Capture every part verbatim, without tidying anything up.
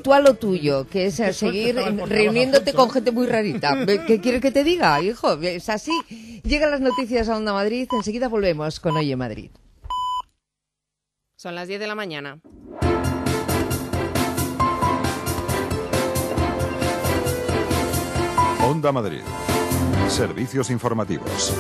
tú a lo tuyo, que es a seguir reuniéndote con gente muy rarita. ¿Qué quieres que te diga, hijo? Es así. Llegan las noticias a Onda Madrid, enseguida volvemos con Oye Madrid. Son las diez de la mañana. Onda Madrid. Servicios informativos.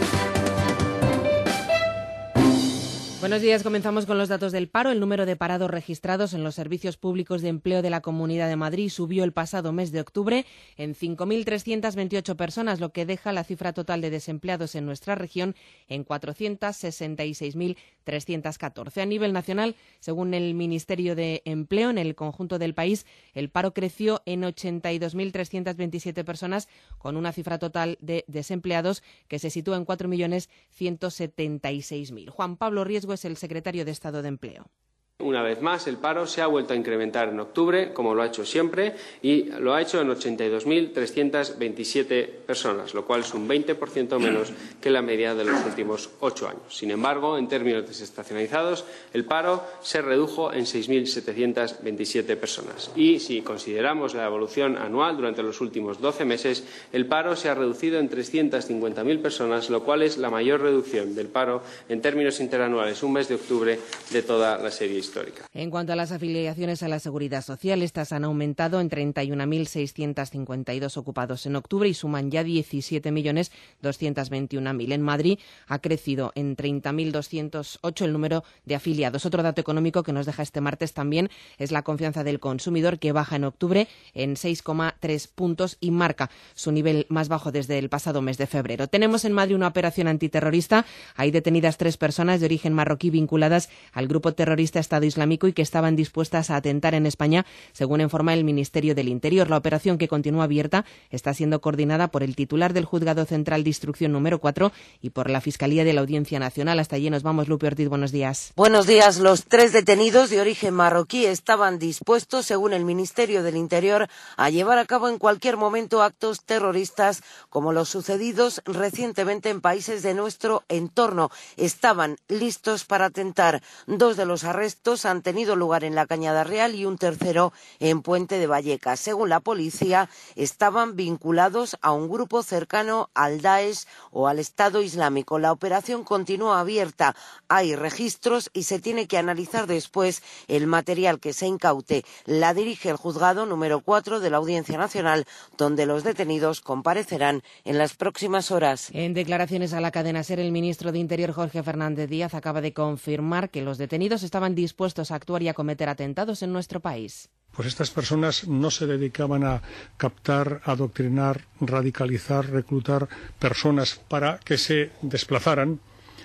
Buenos días, comenzamos con los datos del paro. El número de parados registrados en los servicios públicos de empleo de la Comunidad de Madrid subió el pasado mes de octubre en cinco mil trescientas veintiocho personas, lo que deja la cifra total de desempleados en nuestra región en cuatrocientas sesenta y seis mil trescientos catorce. A nivel nacional, según el Ministerio de Empleo, en el conjunto del país, el paro creció en ochenta y dos mil trescientas veintisiete personas, con una cifra total de desempleados que se sitúa en cuatro millones ciento setenta y seis mil. Juan Pablo Riesgo es el secretario de Estado de Empleo. Una vez más, el paro se ha vuelto a incrementar en octubre, como lo ha hecho siempre, y lo ha hecho en ochenta y dos mil trescientas veintisiete personas, lo cual es un veinte por ciento menos que la media de los últimos ocho años. Sin embargo, en términos desestacionalizados, el paro se redujo en seis mil setecientas veintisiete personas. Y si consideramos la evolución anual durante los últimos doce meses, el paro se ha reducido en trescientas cincuenta mil personas, lo cual es la mayor reducción del paro en términos interanuales un mes de octubre de toda la serie histórica. En cuanto a las afiliaciones a la Seguridad Social, estas han aumentado en treinta y un mil seiscientos cincuenta y dos ocupados en octubre y suman ya diecisiete millones doscientos veintiuno mil. En Madrid ha crecido en treinta mil doscientos ocho el número de afiliados. Otro dato económico que nos deja este martes también es la confianza del consumidor, que baja en octubre en seis coma tres puntos y marca su nivel más bajo desde el pasado mes de febrero. Tenemos en Madrid una operación antiterrorista. Hay detenidas tres personas de origen marroquí vinculadas al grupo terrorista Estado Islámico y que estaban dispuestas a atentar en España, según informa el Ministerio del Interior. La operación, que continúa abierta, está siendo coordinada por el titular del Juzgado Central de Instrucción número cuatro y por la Fiscalía de la Audiencia Nacional. Hasta allí nos vamos. Lupe Ortiz, buenos días. Buenos días. Los tres detenidos de origen marroquí estaban dispuestos, según el Ministerio del Interior, a llevar a cabo en cualquier momento actos terroristas como los sucedidos recientemente en países de nuestro entorno. Estaban listos para atentar. Dos de los arrestos han tenido lugar en la Cañada Real y un tercero en Puente de Vallecas. Según la policía, estaban vinculados a un grupo cercano al Daesh o al Estado Islámico. La operación continúa abierta. Hay registros y se tiene que analizar después el material que se incaute. La dirige el Juzgado número cuatro de la Audiencia Nacional, donde los detenidos comparecerán en las próximas horas. En declaraciones a la cadena SER, el ministro de Interior, Jorge Fernández Díaz, acaba de confirmar que los detenidos estaban dispuestos a actuar y a cometer atentados en nuestro país. Pues estas personas no se dedicaban a captar, adoctrinar, radicalizar, reclutar personas para que se desplazaran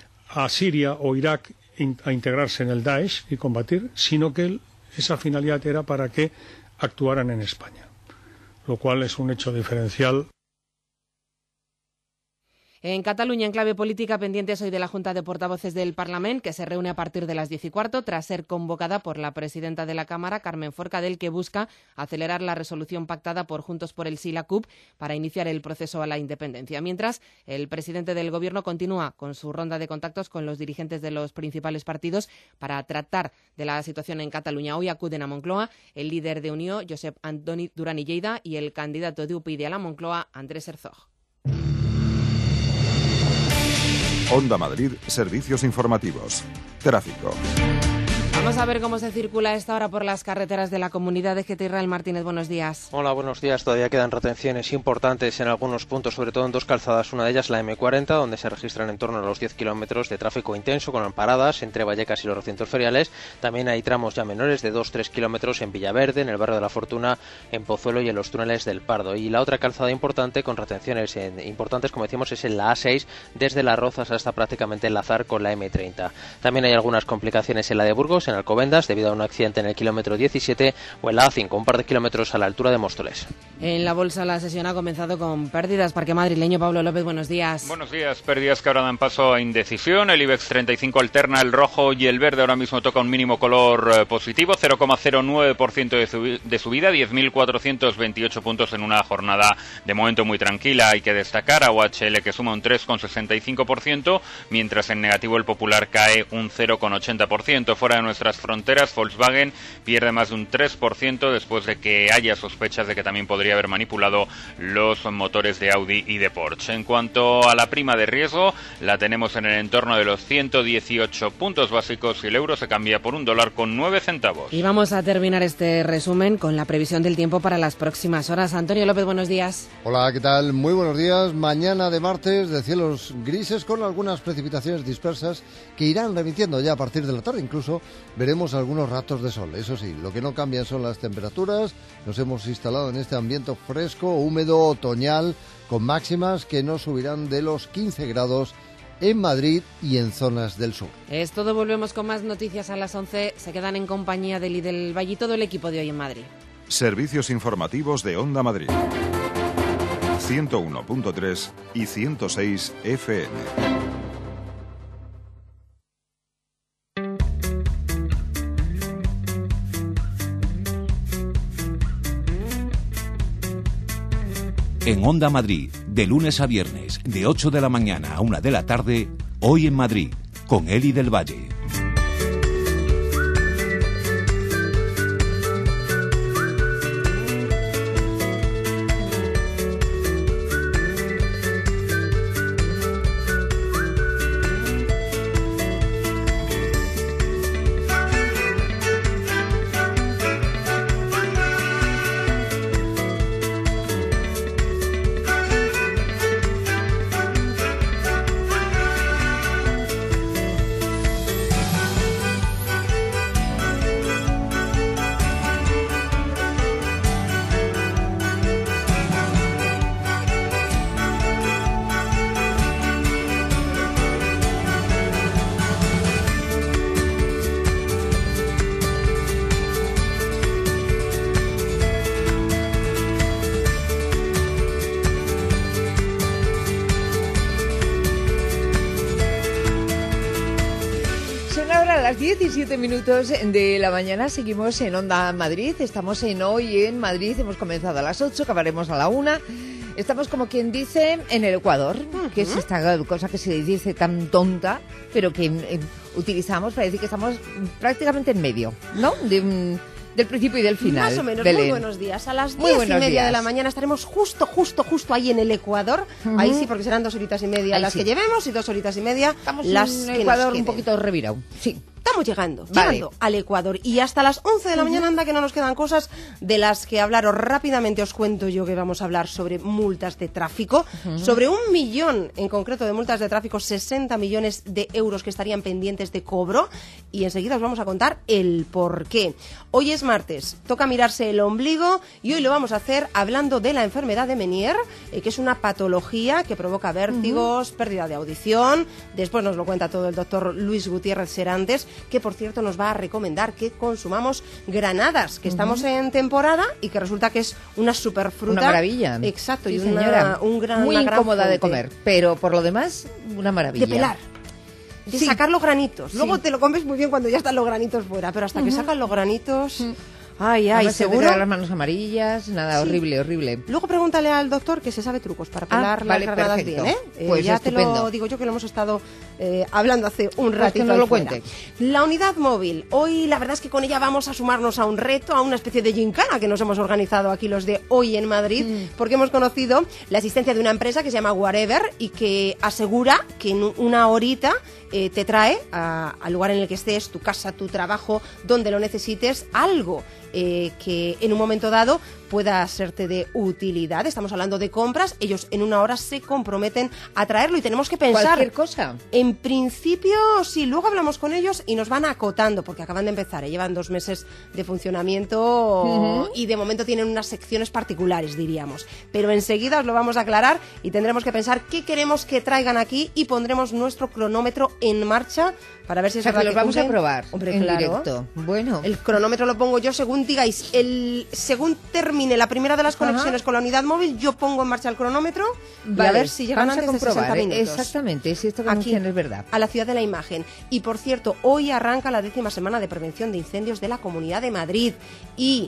a Siria o Irak a integrarse en el Daesh y combatir, sino que esa finalidad era para que actuaran en España, lo cual es un hecho diferencial. En Cataluña, en clave política, pendientes hoy de la Junta de Portavoces del Parlament, que se reúne a partir de las diez y cuarto, tras ser convocada por la presidenta de la Cámara, Carmen Forcadell, que busca acelerar la resolución pactada por Juntos por el Sí y la C U P para iniciar el proceso a la independencia. Mientras, el presidente del Gobierno continúa con su ronda de contactos con los dirigentes de los principales partidos para tratar de la situación en Cataluña. Hoy acuden a Moncloa el líder de Unió, Josep Antoni Duran i Lleida, y el candidato de U P y D a la Moncloa, Andrés Herzog. Onda Madrid, servicios informativos. Tráfico. Vamos a ver cómo se circula a esta hora por las carreteras de la comunidad de G T. Israel Martínez, buenos días. Hola, buenos días. Todavía quedan retenciones importantes en algunos puntos, sobre todo en dos calzadas. Una de ellas, la eme cuarenta, donde se registran en torno a los diez kilómetros de tráfico intenso, con paradas entre Vallecas y los recintos feriales. También hay tramos ya menores de dos a tres kilómetros en Villaverde, en el barrio de la Fortuna, en Pozuelo y en los túneles del Pardo. Y la otra calzada importante, con retenciones importantes, como decimos, es en la A seis, desde Las Rozas hasta prácticamente enlazar con la eme treinta. También hay algunas complicaciones en la de Burgos, en Alcobendas, debido a un accidente en el kilómetro diecisiete, o en la A cinco, un par de kilómetros a la altura de Móstoles. En la bolsa la sesión ha comenzado con pérdidas. Parque madrileño, Pablo López, buenos días. Buenos días. Pérdidas que ahora dan paso a indecisión. El IBEX treinta y cinco alterna el rojo y el verde. Ahora mismo toca un mínimo color eh, positivo, cero coma cero nueve por ciento de, subi- de subida, diez mil cuatrocientos veintiocho puntos en una jornada de momento muy tranquila. Hay que destacar a O H L, que suma un tres coma sesenta y cinco por ciento, mientras en negativo el Popular cae un cero coma ochenta por ciento. Fuera de nuestra otras fronteras. Volkswagen pierde más de un tres por ciento después de que haya sospechas de que también podría haber manipulado los motores de Audi y de Porsche. En cuanto a la prima de riesgo, la tenemos en el entorno de los ciento dieciocho puntos básicos y el euro se cambia por un dólar con nueve centavos. Y vamos a terminar este resumen con la previsión del tiempo para las próximas horas. Antonio López, buenos días. Hola, ¿qué tal? Muy buenos días. Mañana de martes de cielos grises con algunas precipitaciones dispersas que irán remitiendo ya a partir de la tarde. Incluso veremos algunos ratos de sol. Eso sí, lo que no cambian son las temperaturas. Nos hemos instalado en este ambiente fresco, húmedo, otoñal, con máximas que no subirán de los quince grados en Madrid y en zonas del sur. Es todo, volvemos con más noticias a las once. Se quedan en compañía del I del Valle y todo el equipo de Hoy en Madrid. Servicios informativos de Onda Madrid. ciento uno punto tres y ciento seis F M. En Onda Madrid, de lunes a viernes, de ocho de la mañana a una de la tarde, Hoy en Madrid, con Eli del Valle. diecisiete minutos de la mañana, seguimos en Onda Madrid, estamos en Hoy en Madrid, hemos comenzado a las ocho, acabaremos a la una, estamos como quien dice en el Ecuador, uh-huh. que es esta cosa que se dice tan tonta, pero que eh, utilizamos para decir que estamos prácticamente en medio, ¿no? De un... del principio y del final. Más o menos. Belén. Muy buenos días. A las diez y media días. de la mañana estaremos justo, justo, justo ahí en el Ecuador. Uh-huh. Ahí sí, porque serán dos horitas y media ahí las sí. que llevemos y dos horitas y media Estamos las en que el Ecuador nos un poquito revirado. Sí. Estamos llegando, Vale. llegando al Ecuador. Y hasta las once de la uh-huh. mañana anda que no nos quedan cosas de las que hablaros rápidamente. Os cuento yo que vamos a hablar sobre multas de tráfico, uh-huh. sobre un millón en concreto de multas de tráfico, sesenta millones de euros que estarían pendientes de cobro. Y enseguida os vamos a contar el por qué. Hoy es martes, toca mirarse el ombligo y hoy lo vamos a hacer hablando de la enfermedad de Meniere, eh, que es una patología que provoca vértigos, uh-huh. pérdida de audición. Después nos lo cuenta todo el doctor Luis Gutiérrez Serantes, que por cierto nos va a recomendar que consumamos granadas, que uh-huh. estamos en temporada y que resulta que es una superfruta. Una maravilla. Exacto, sí, y una, señora. un gran, muy una gran incómoda fuente de comer, pero por lo demás, una maravilla. De pelar. De sí. sacar los granitos. Sí. Luego te lo comes muy bien cuando ya están los granitos fuera, pero hasta uh-huh. que sacan los granitos... Uh-huh. Ay, ay, Además, seguro. Se te las manos amarillas, nada, sí. horrible, horrible. Luego pregúntale al doctor que se sabe trucos para pelar ah, las vale, granadas perfecto. bien, ¿eh? Pues eh ya estupendo. te lo digo yo que lo hemos estado eh, hablando hace un pues ratito. Que nos lo cuente. La unidad móvil. Hoy la verdad es que con ella vamos a sumarnos a un reto, a una especie de gincana que nos hemos organizado aquí los de Hoy en Madrid, mm. porque hemos conocido la existencia de una empresa que se llama Whatever y que asegura que en una horita eh, te trae a, al lugar en el que estés, tu casa, tu trabajo, donde lo necesites, algo eh, que en un momento dado pueda serte de utilidad. Estamos hablando de compras, ellos en una hora se comprometen a traerlo y tenemos que pensar... ¿Cualquier cosa? En principio, sí, luego hablamos con ellos y nos van acotando, porque acaban de empezar, ¿eh? Llevan dos meses de funcionamiento uh-huh. y de momento tienen unas secciones particulares, diríamos. Pero enseguida os lo vamos a aclarar y tendremos que pensar qué queremos que traigan aquí y pondremos nuestro cronómetro en marcha para ver si es o sea, verdad que los que vamos cumplen. a probar Hombre, en claro. directo. Bueno. El cronómetro lo pongo yo según digáis. El, según termine la primera de las conexiones Ajá. con la unidad móvil, yo pongo en marcha el cronómetro vale. y a ver si llegan vamos antes a comprobar, de sesenta minutos. Exactamente, si esto que Aquí, anuncian es verdad. A la ciudad de la imagen. Y por cierto, hoy arranca la décima semana de prevención de incendios de la Comunidad de Madrid. Y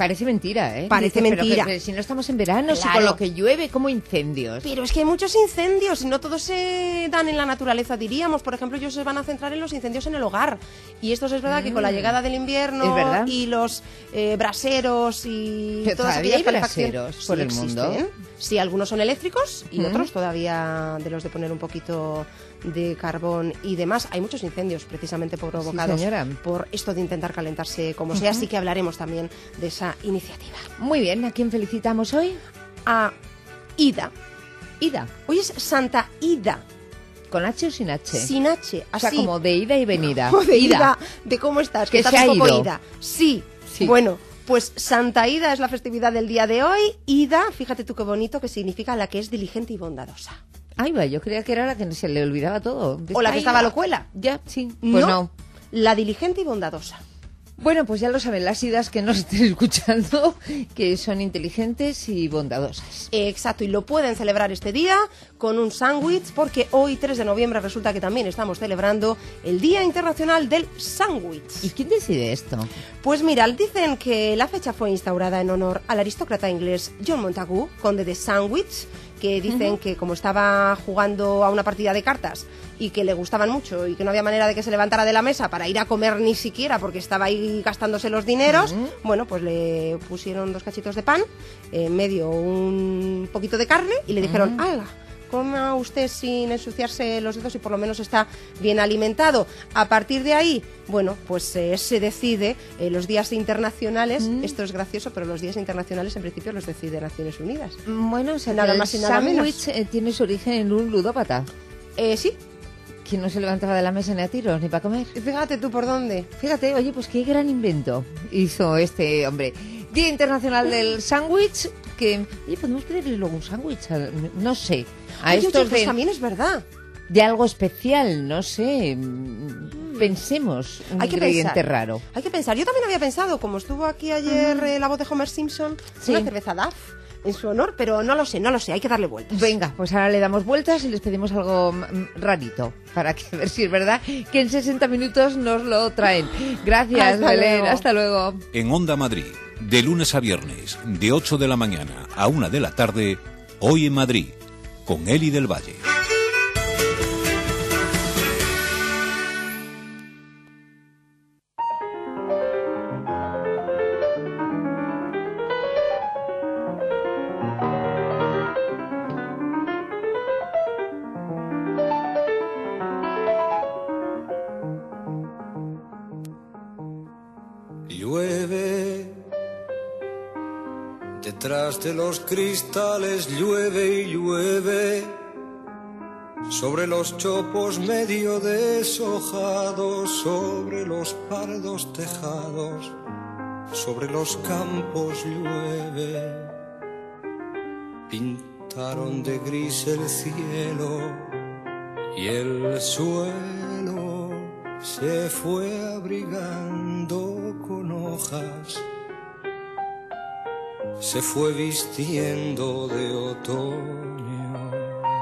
Parece mentira, ¿eh? Parece Dices, mentira. Pero, pero si no estamos en verano, si Claro. con lo que llueve, como incendios. Pero es que hay muchos incendios y no todos se dan en la naturaleza, diríamos. Por ejemplo, ellos se van a centrar en los incendios en el hogar. Y esto es verdad mm. que con la llegada del invierno ¿Es verdad? y los eh, braseros y pero todas todavía aquellas hay calefacciones braseros por sí el existen. mundo. Sí, algunos son eléctricos y Mm. otros todavía de los de poner un poquito de carbón y demás. Hay muchos incendios precisamente provocados sí, señora. por esto de intentar calentarse como sea, así que hablaremos también de esa iniciativa. Muy bien, ¿a quién felicitamos hoy? A Ida. Ida. Hoy es Santa Ida. ¿Con H o sin H? Sin H, así. O sea, como de ida y venida. O de ida. ida. De cómo estás, que, que estás se ha un poco ido. ida. Sí. sí. Bueno, pues Santa Ida es la festividad del día de hoy. Ida, fíjate tú qué bonito, que significa la que es diligente y bondadosa. Ay, va, yo creía que era la que se le olvidaba todo. O la que Ay, estaba va. locuela. Ya, sí. Pues no. no. La diligente y bondadosa. Bueno, pues ya lo saben las idas que nos estén escuchando, que son inteligentes y bondadosas. Exacto, y lo pueden celebrar este día con un sándwich, porque hoy, tres de noviembre, resulta que también estamos celebrando el Día Internacional del Sándwich. ¿Y quién decide esto? Pues mira, dicen que la fecha fue instaurada en honor al aristócrata inglés John Montagu, conde de Sandwich, que dicen uh-huh. que como estaba jugando a una partida de cartas y que le gustaban mucho y que no había manera de que se levantara de la mesa para ir a comer ni siquiera porque estaba ahí gastándose los dineros, uh-huh. bueno, pues le pusieron dos cachitos de pan, en medio un poquito de carne y le dijeron, uh-huh. ¡hala! Coma usted sin ensuciarse los dedos y por lo menos está bien alimentado. A partir de ahí, bueno, pues eh, se decide eh, los días internacionales. Mm. Esto es gracioso, pero los días internacionales en principio los decide Naciones Unidas. Bueno, o sea, nada el más y nada menos. sándwich eh, tiene su origen en un ludópata. Eh, sí. Que no se levantaba de la mesa ni a tiros ni para comer. Fíjate tú por dónde. Fíjate, oye, pues qué gran invento hizo este hombre. Día Internacional del Sándwich, que, oye, podemos pedirle luego un sándwich, no sé. A Ay, estos oye, pues de, también es verdad. De algo especial, no sé. Mm. Pensemos un Hay que ingrediente pensar. raro. Hay que pensar. Yo también había pensado, como estuvo aquí ayer mm. eh, la voz de Homer Simpson, sí. una cerveza D A F en su honor, pero no lo sé, no lo sé, hay que darle vueltas. Venga, pues ahora le damos vueltas y les pedimos algo rarito, para que a ver si es verdad que en sesenta minutos nos lo traen. Gracias, hasta Belén, luego. hasta luego. En Onda Madrid, de lunes a viernes, de ocho de la mañana a una de la tarde, Hoy en Madrid, con Eli del Valle. Llueve, detrás de los cristales llueve y llueve, sobre los chopos medio deshojados, sobre los pardos tejados, sobre los campos llueve. Pintaron de gris el cielo y el suelo se fue abrigando con hojas, se fue vistiendo de otoño.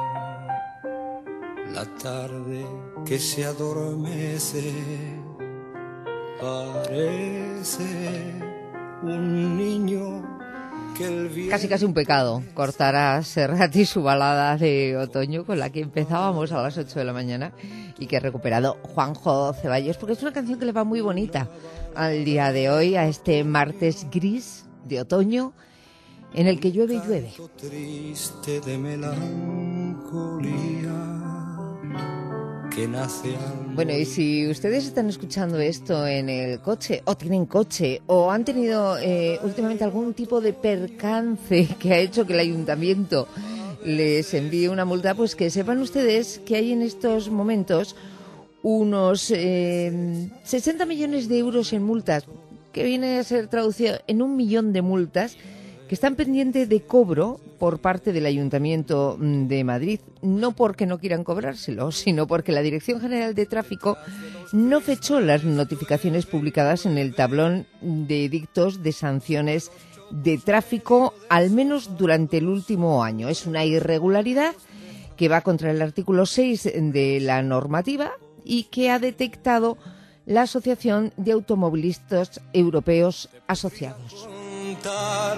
La tarde que se adormece parece un niño que el viento... Casi casi un pecado cortar a Serrat y su balada de otoño con la que empezábamos a las ocho de la mañana y que ha recuperado Juanjo Ceballos, porque es una canción que le va muy bonita al día de hoy, a este martes gris de otoño en el que llueve y llueve. Triste de melancolía que nace al... Bueno, y si ustedes están escuchando esto en el coche, o tienen coche, o han tenido eh, últimamente algún tipo de percance que ha hecho que el ayuntamiento les envíe una multa, pues que sepan ustedes que hay en estos momentos unos eh, sesenta millones de euros en multas, que viene a ser traducido en un millón de multas, que están pendientes de cobro por parte del Ayuntamiento de Madrid, no porque no quieran cobrárselo, sino porque la Dirección General de Tráfico no fechó las notificaciones publicadas en el tablón de edictos de sanciones de tráfico, al menos durante el último año. Es una irregularidad que va contra el artículo seis de la normativa y que ha detectado la Asociación de Automovilistas Europeos Asociados. contar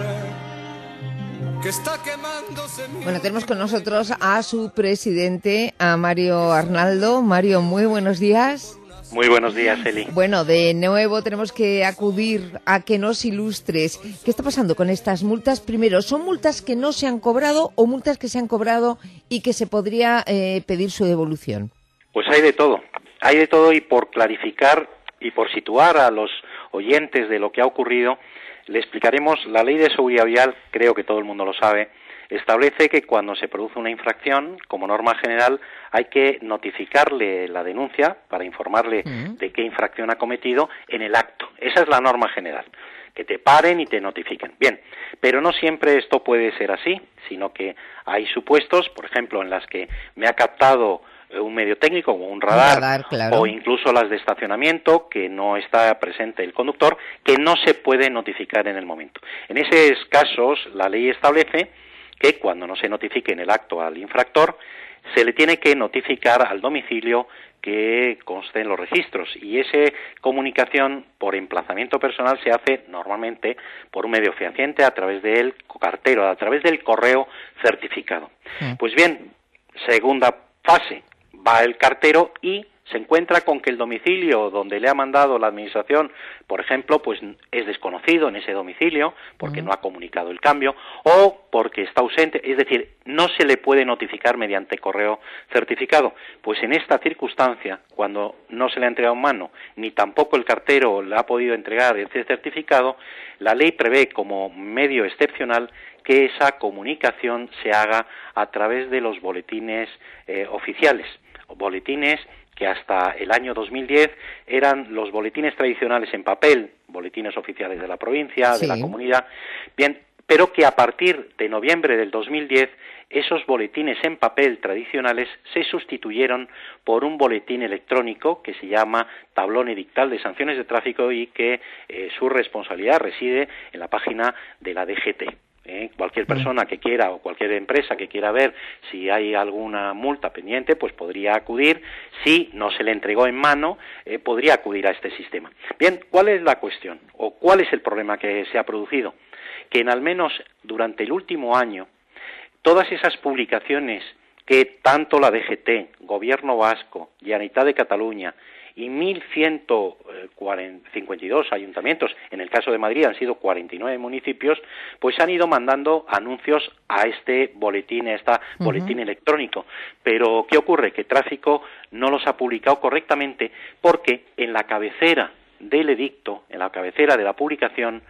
que está quemándose mi... Bueno, tenemos con nosotros a su presidente, a Mario Arnaldo. Mario, muy buenos días. Muy buenos días, Eli. Bueno, de nuevo tenemos que acudir a que nos ilustres. ¿Qué está pasando con estas multas? Primero, ¿son multas que no se han cobrado o multas que se han cobrado y que se podría eh, pedir su devolución? Pues hay de todo. Hay de todo, y por clarificar y por situar a los oyentes de lo que ha ocurrido, le explicaremos. La Ley de Seguridad Vial, creo que todo el mundo lo sabe, establece que cuando se produce una infracción, como norma general, hay que notificarle la denuncia para informarle uh-huh. de qué infracción ha cometido en el acto. Esa es la norma general, que te paren y te notifiquen. Bien, pero no siempre esto puede ser así, sino que hay supuestos, por ejemplo, en las que me ha captado un medio técnico como un radar, un radar claro. o incluso las de estacionamiento, que no está presente el conductor, que no se puede notificar en el momento. En esos casos, la ley establece que cuando no se notifique en el acto al infractor, se le tiene que notificar al domicilio que conste en los registros, y esa comunicación por emplazamiento personal se hace normalmente por un medio fehaciente, a través del cartero, a través del correo certificado. Sí. Pues bien, segunda fase, va el cartero y se encuentra con que el domicilio donde le ha mandado la administración, por ejemplo, pues es desconocido en ese domicilio porque uh-huh. no ha comunicado el cambio, o porque está ausente, es decir, no se le puede notificar mediante correo certificado. Pues en esta circunstancia, cuando no se le ha entregado en mano, ni tampoco el cartero le ha podido entregar ese certificado, la ley prevé como medio excepcional que esa comunicación se haga a través de los boletines eh, oficiales, o boletines que hasta el año dos mil diez eran los boletines tradicionales en papel, boletines oficiales de la provincia, sí. de la comunidad, bien, pero que a partir de noviembre del dos mil diez esos boletines en papel tradicionales se sustituyeron por un boletín electrónico que se llama Tablón Edictal de Sanciones de Tráfico, y que eh, su responsabilidad reside en la página de la D G T. Eh, cualquier persona que quiera, o cualquier empresa que quiera ver si hay alguna multa pendiente, pues podría acudir. Si no se le entregó en mano, eh, podría acudir a este sistema. Bien, ¿cuál es la cuestión? ¿O cuál es el problema que se ha producido? Que en al menos durante el último año, todas esas publicaciones que tanto la D G T, Gobierno Vasco, Generalitat de Cataluña y mil ciento cincuenta y dos ayuntamientos, en el caso de Madrid han sido cuarenta y nueve municipios, pues han ido mandando anuncios a este boletín, a este uh-huh. boletín electrónico. Pero ¿qué ocurre? Que Tráfico no los ha publicado correctamente, porque en la cabecera del edicto, en la cabecera de la publicación,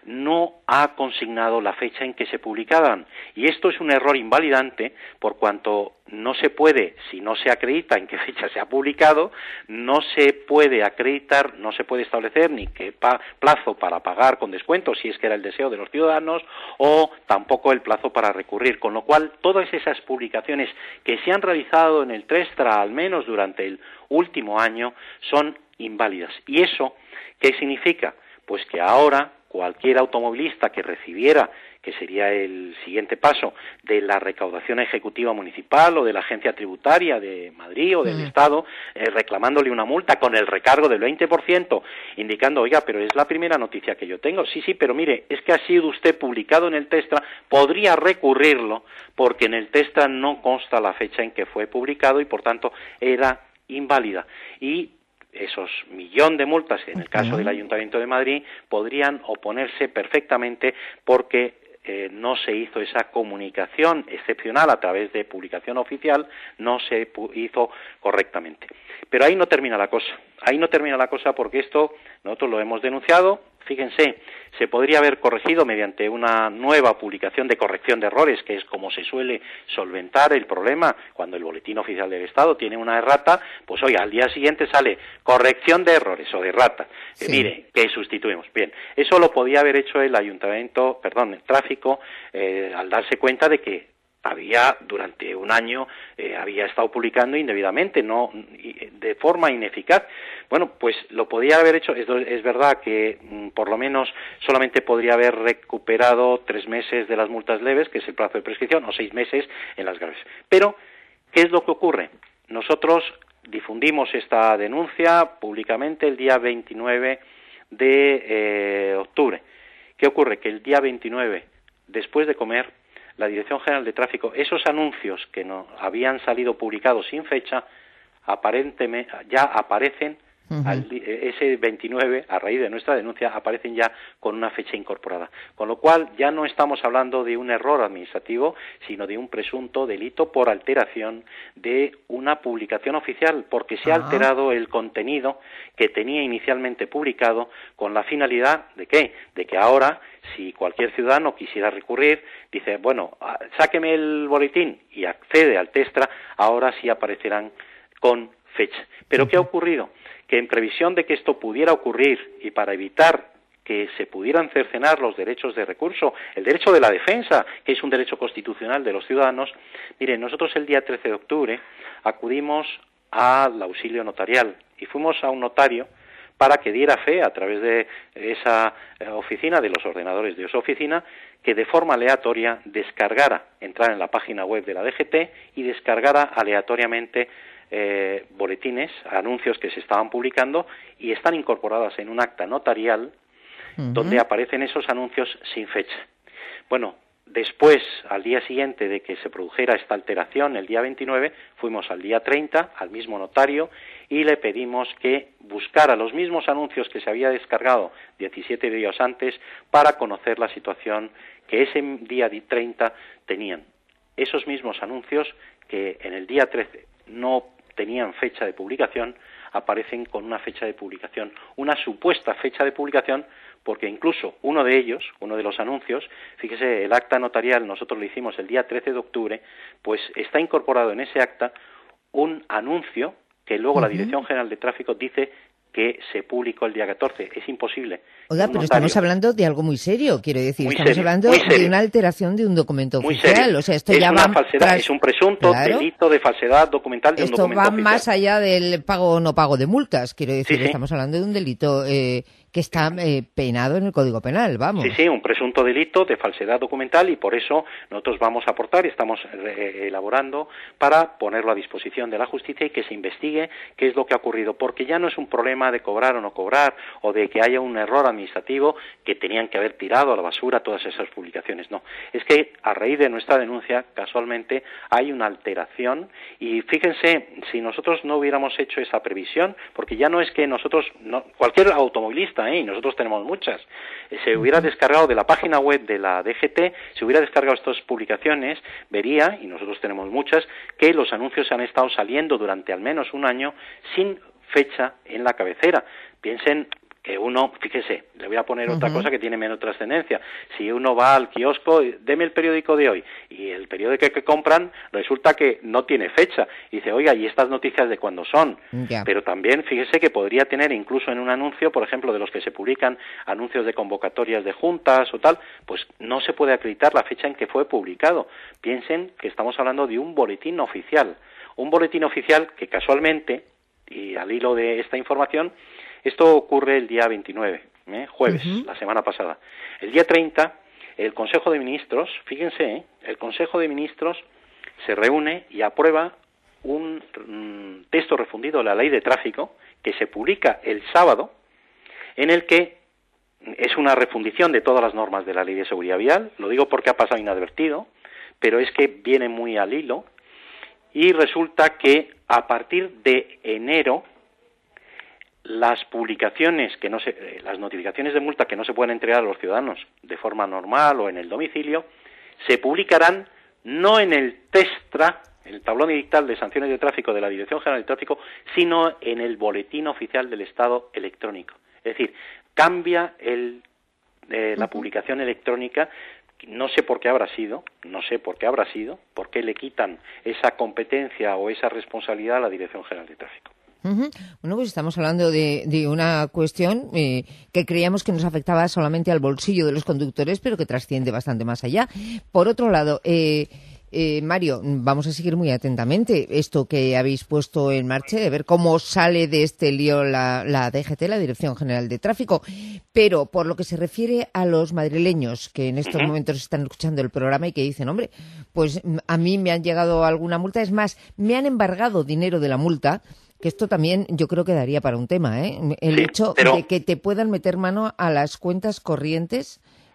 no ha consignado la fecha en que se publicaban, y esto es un error invalidante, por cuanto no se puede, si no se acredita en qué fecha se ha publicado, no se puede acreditar, no se puede establecer ni qué pa- plazo para pagar con descuento, si es que era el deseo de los ciudadanos, o tampoco el plazo para recurrir, con lo cual todas esas publicaciones que se han realizado en el Trestra, al menos durante el último año, son inválidas. ¿Y eso qué significa? Pues que ahora cualquier automovilista que recibiera, que sería el siguiente paso, de la recaudación ejecutiva municipal o de la agencia tributaria de Madrid o del mm. Estado, eh, reclamándole una multa con el recargo del veinte por ciento, indicando, oiga, pero es la primera noticia que yo tengo. Sí, sí, pero mire, es que ha sido usted publicado en el Testra, podría recurrirlo, porque en el Testra no consta la fecha en que fue publicado y, por tanto, era inválida. Y esos millón de multas, en el caso del Ayuntamiento de Madrid, podrían oponerse perfectamente porque eh, no se hizo esa comunicación excepcional a través de publicación oficial, no se hizo correctamente. Pero ahí no termina la cosa, ahí no termina la cosa porque esto nosotros lo hemos denunciado. Fíjense, se podría haber corregido mediante una nueva publicación de corrección de errores, que es como se suele solventar el problema cuando el Boletín Oficial del Estado tiene una errata, pues oiga, al día siguiente sale corrección de errores o de errata. Sí. Eh, mire, que sustituimos. Bien, eso lo podía haber hecho el Ayuntamiento, perdón, el Tráfico, eh, al darse cuenta de que había durante un año eh, había estado publicando indebidamente, no de forma ineficaz. Bueno, pues lo podía haber hecho. Es, es verdad que mm, por lo menos solamente podría haber recuperado tres meses de las multas leves, que es el plazo de prescripción, o seis meses en las graves. Pero ¿qué es lo que ocurre? Nosotros difundimos esta denuncia públicamente el día veintinueve de octubre. ¿Qué ocurre? Que el día veintinueve, después de comer, la Dirección General de Tráfico, esos anuncios que no habían salido publicados sin fecha, aparentemente ya aparecen. Uh-huh. Al, ese veintinueve, a raíz de nuestra denuncia, aparecen ya con una fecha incorporada. Con lo cual, ya no estamos hablando de un error administrativo, sino de un presunto delito por alteración de una publicación oficial, porque se uh-huh. ha alterado el contenido que tenía inicialmente publicado con la finalidad de ¿qué? De que ahora, si cualquier ciudadano quisiera recurrir, dice, bueno, sáqueme el boletín y accede al Testra, ahora sí aparecerán con fecha. ¿Pero uh-huh. qué ha ocurrido? Que en previsión de que esto pudiera ocurrir y para evitar que se pudieran cercenar los derechos de recurso, el derecho de la defensa, que es un derecho constitucional de los ciudadanos, miren, nosotros el día trece de octubre acudimos al auxilio notarial y fuimos a un notario para que diera fe a través de esa oficina, de los ordenadores de esa oficina, que de forma aleatoria descargara, entrara en la página web de la D G T y descargara aleatoriamente Eh, boletines, anuncios que se estaban publicando y están incorporadas en un acta notarial uh-huh. donde aparecen esos anuncios sin fecha. Bueno, después, al día siguiente de que se produjera esta alteración, el día veintinueve, fuimos al día treinta al mismo notario y le pedimos que buscara los mismos anuncios que se había descargado diecisiete días antes para conocer la situación que ese día treinta tenían. Esos mismos anuncios que en el día trece no tenían fecha de publicación, aparecen con una fecha de publicación, una supuesta fecha de publicación, porque incluso uno de ellos, uno de los anuncios, fíjese, el acta notarial nosotros lo hicimos el día trece de octubre, pues está incorporado en ese acta un anuncio que luego uh-huh. la Dirección General de Tráfico dice que se publicó el día catorce. Es imposible. Oiga, pero notario, estamos hablando de algo muy serio, quiero decir, muy estamos serio, hablando de una alteración de un documento muy oficial. Serio. O sea, esto es ya una va falsedad, tras... es un presunto claro. delito de falsedad documental de esto un documento va oficial. más allá del pago o no pago de multas, quiero decir, sí, sí. estamos hablando de un delito eh, que está eh, penado en el Código Penal, vamos. Sí, sí, un presunto delito de falsedad documental y por eso nosotros vamos a aportar y estamos eh, elaborando para ponerlo a disposición de la justicia y que se investigue qué es lo que ha ocurrido, porque ya no es un problema de cobrar o no cobrar o de que haya un error administrativo que tenían que haber tirado a la basura todas esas publicaciones, no. Es que a raíz de nuestra denuncia, casualmente, hay una alteración y fíjense, si nosotros no hubiéramos hecho esa previsión, porque ya no es que nosotros, no, cualquier automovilista, ¿eh? y nosotros tenemos muchas, se hubiera descargado de la página web de la D G T, se hubiera descargado estas publicaciones, vería, y nosotros tenemos muchas, que los anuncios han estado saliendo durante al menos un año sin fecha en la cabecera. Piensen que uno, fíjese, le voy a poner uh-huh. otra cosa que tiene menos trascendencia. Si uno va al kiosco, deme el periódico de hoy, y el periódico que compran resulta que no tiene fecha. Y dice, oiga, ¿y estas noticias de cuándo son? Yeah. Pero también, fíjese que podría tener incluso en un anuncio, por ejemplo, de los que se publican anuncios de convocatorias de juntas o tal, pues no se puede acreditar la fecha en que fue publicado. Piensen que estamos hablando de un boletín oficial. Un boletín oficial que casualmente, y al hilo de esta información, esto ocurre el día veintinueve, ¿eh? jueves, uh-huh. la semana pasada. El día treinta, el Consejo de Ministros, fíjense, ¿eh? el Consejo de Ministros se reúne y aprueba un mm, texto refundido de la Ley de Tráfico que se publica el sábado, en el que es una refundición de todas las normas de la Ley de Seguridad Vial. Lo digo porque ha pasado inadvertido, pero es que viene muy al hilo, y resulta que a partir de enero las publicaciones que no se, las notificaciones de multa que no se pueden entregar a los ciudadanos de forma normal o en el domicilio, se publicarán no en el Testra, el tablón edictal de sanciones de tráfico de la Dirección General de Tráfico, sino en el boletín oficial del Estado electrónico. Es decir, cambia el, eh, la publicación electrónica. No sé por qué habrá sido, no sé por qué habrá sido, por qué le quitan esa competencia o esa responsabilidad a la Dirección General de Tráfico. Uh-huh. Bueno, pues estamos hablando de, de una cuestión eh, que creíamos que nos afectaba solamente al bolsillo de los conductores, pero que trasciende bastante más allá. Por otro lado, eh, eh, Mario, vamos a seguir muy atentamente esto que habéis puesto en marcha, de ver cómo sale de este lío la, la D G T, la Dirección General de Tráfico. Pero por lo que se refiere a los madrileños que en estos uh-huh. momentos están escuchando el programa y que dicen, hombre, pues a mí me han llegado alguna multa, es más, me han embargado dinero de la multa, que esto también yo creo que daría para un tema, ¿eh? El sí, hecho pero... de que te puedan meter mano a las cuentas corrientes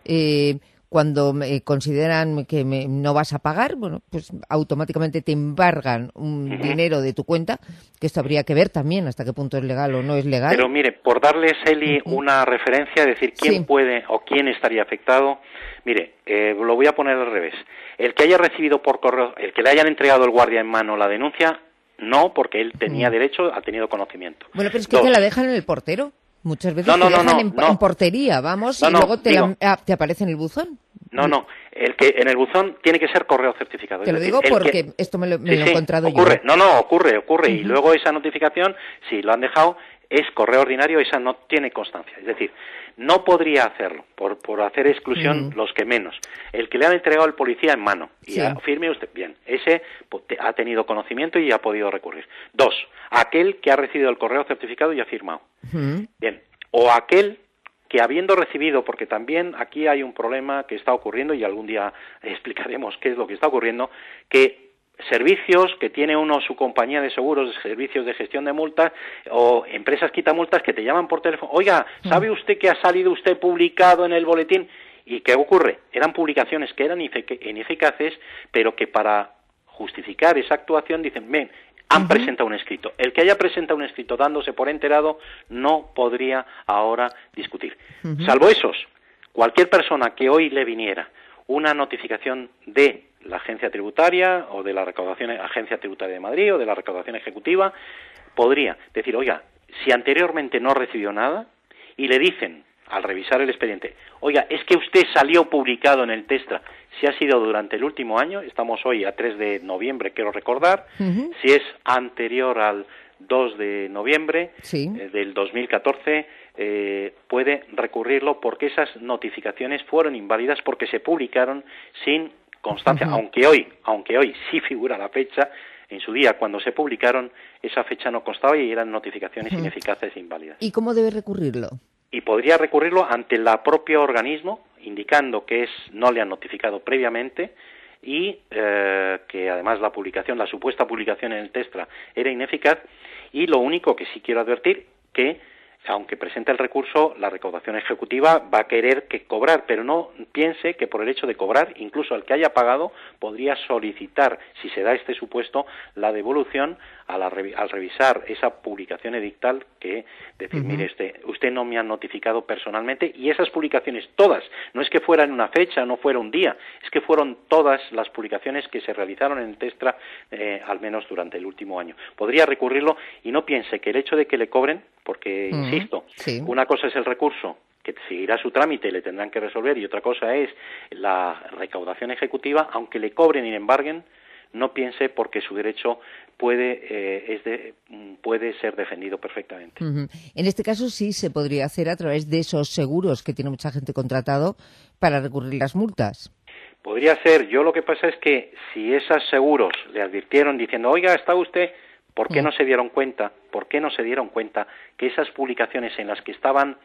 eh, cuando me consideran que me, no vas a pagar, bueno, pues automáticamente te embargan un uh-huh. dinero de tu cuenta, que esto habría que ver también hasta qué punto es legal o no es legal. Pero mire, por darles, Eli, uh-huh. una referencia, decir quién sí. puede o quién estaría afectado, mire, eh, lo voy a poner al revés. El que haya recibido por correo, el que le hayan entregado el guardia en mano la denuncia, no, porque él tenía uh-huh. derecho, ha tenido conocimiento. Bueno, pero es que Dos. te la dejan en el portero. Muchas veces no, no, te dejan no, no, en, no. en portería, vamos, no, y no, luego te, digo, la, ah, te aparece en el buzón. No, no, el que en el buzón tiene que ser correo certificado. Te es lo decir, digo porque que, esto me lo, me sí, lo he sí, encontrado ocurre. yo. No, no, ocurre, ocurre. Uh-huh. Y luego esa notificación, si lo han dejado, es correo ordinario, esa no tiene constancia. Es decir, no podría hacerlo, por, por hacer exclusión uh-huh. los que menos. El que le han entregado al policía en mano, y sí. a, firme usted, bien, ese ha tenido conocimiento y ha podido recurrir. Dos, aquel que ha recibido el correo certificado y ha firmado. Uh-huh. Bien, o aquel que habiendo recibido, porque también aquí hay un problema que está ocurriendo y algún día explicaremos qué es lo que está ocurriendo, que servicios que tiene uno su compañía de seguros, servicios de gestión de multas o empresas quitamultas que te llaman por teléfono, oiga, ¿sabe usted que ha salido usted publicado en el boletín? ¿Y qué ocurre? Eran publicaciones que eran ineficaces, pero que para justificar esa actuación dicen, ven, han uh-huh. presentado un escrito. El que haya presentado un escrito dándose por enterado no podría ahora discutir. Uh-huh. Salvo esos, cualquier persona que hoy le viniera una notificación de la agencia tributaria o de la recaudación agencia tributaria de Madrid o de la recaudación ejecutiva, podría decir, oiga, si anteriormente no recibió nada y le dicen al revisar el expediente, oiga, es que usted salió publicado en el Testra, si ha sido durante el último año, estamos hoy a tres de noviembre, quiero recordar, uh-huh. si es anterior al dos de noviembre sí. eh, del dos mil catorce, eh, puede recurrirlo porque esas notificaciones fueron inválidas porque se publicaron sin constancia, uh-huh. aunque hoy, aunque hoy sí figura la fecha, en su día cuando se publicaron, esa fecha no constaba y eran notificaciones uh-huh. ineficaces e inválidas. ¿Y cómo debe recurrirlo? Y podría recurrirlo ante el propio organismo, indicando que es no le han notificado previamente y eh, que además la publicación, la supuesta publicación en el Testra era ineficaz. Y lo único que sí quiero advertir, que aunque presente el recurso, la recaudación ejecutiva va a querer que cobrar, pero no piense que por el hecho de cobrar, incluso el que haya pagado, podría solicitar, si se da este supuesto, la devolución a la, al revisar esa publicación edictal, que decir, uh-huh. mire, usted, usted no me ha notificado personalmente, y esas publicaciones todas, no es que fueran una fecha, no fuera un día, es que fueron todas las publicaciones que se realizaron en el Testra, eh, al menos durante el último año. Podría recurrirlo y no piense que el hecho de que le cobren, porque, uh-huh. insisto, sí. una cosa es el recurso, que seguirá su trámite y le tendrán que resolver, y otra cosa es la recaudación ejecutiva, aunque le cobren y le embarguen, no piense porque su derecho puede eh, es de, puede ser defendido perfectamente. Uh-huh. En este caso sí se podría hacer a través de esos seguros que tiene mucha gente contratado para recurrir las multas. Podría ser. Yo lo que pasa es que si esos seguros le advirtieron diciendo, oiga, está usted, ¿por qué uh-huh. no se dieron cuenta? ¿Por qué no se dieron cuenta que esas publicaciones en las que estaban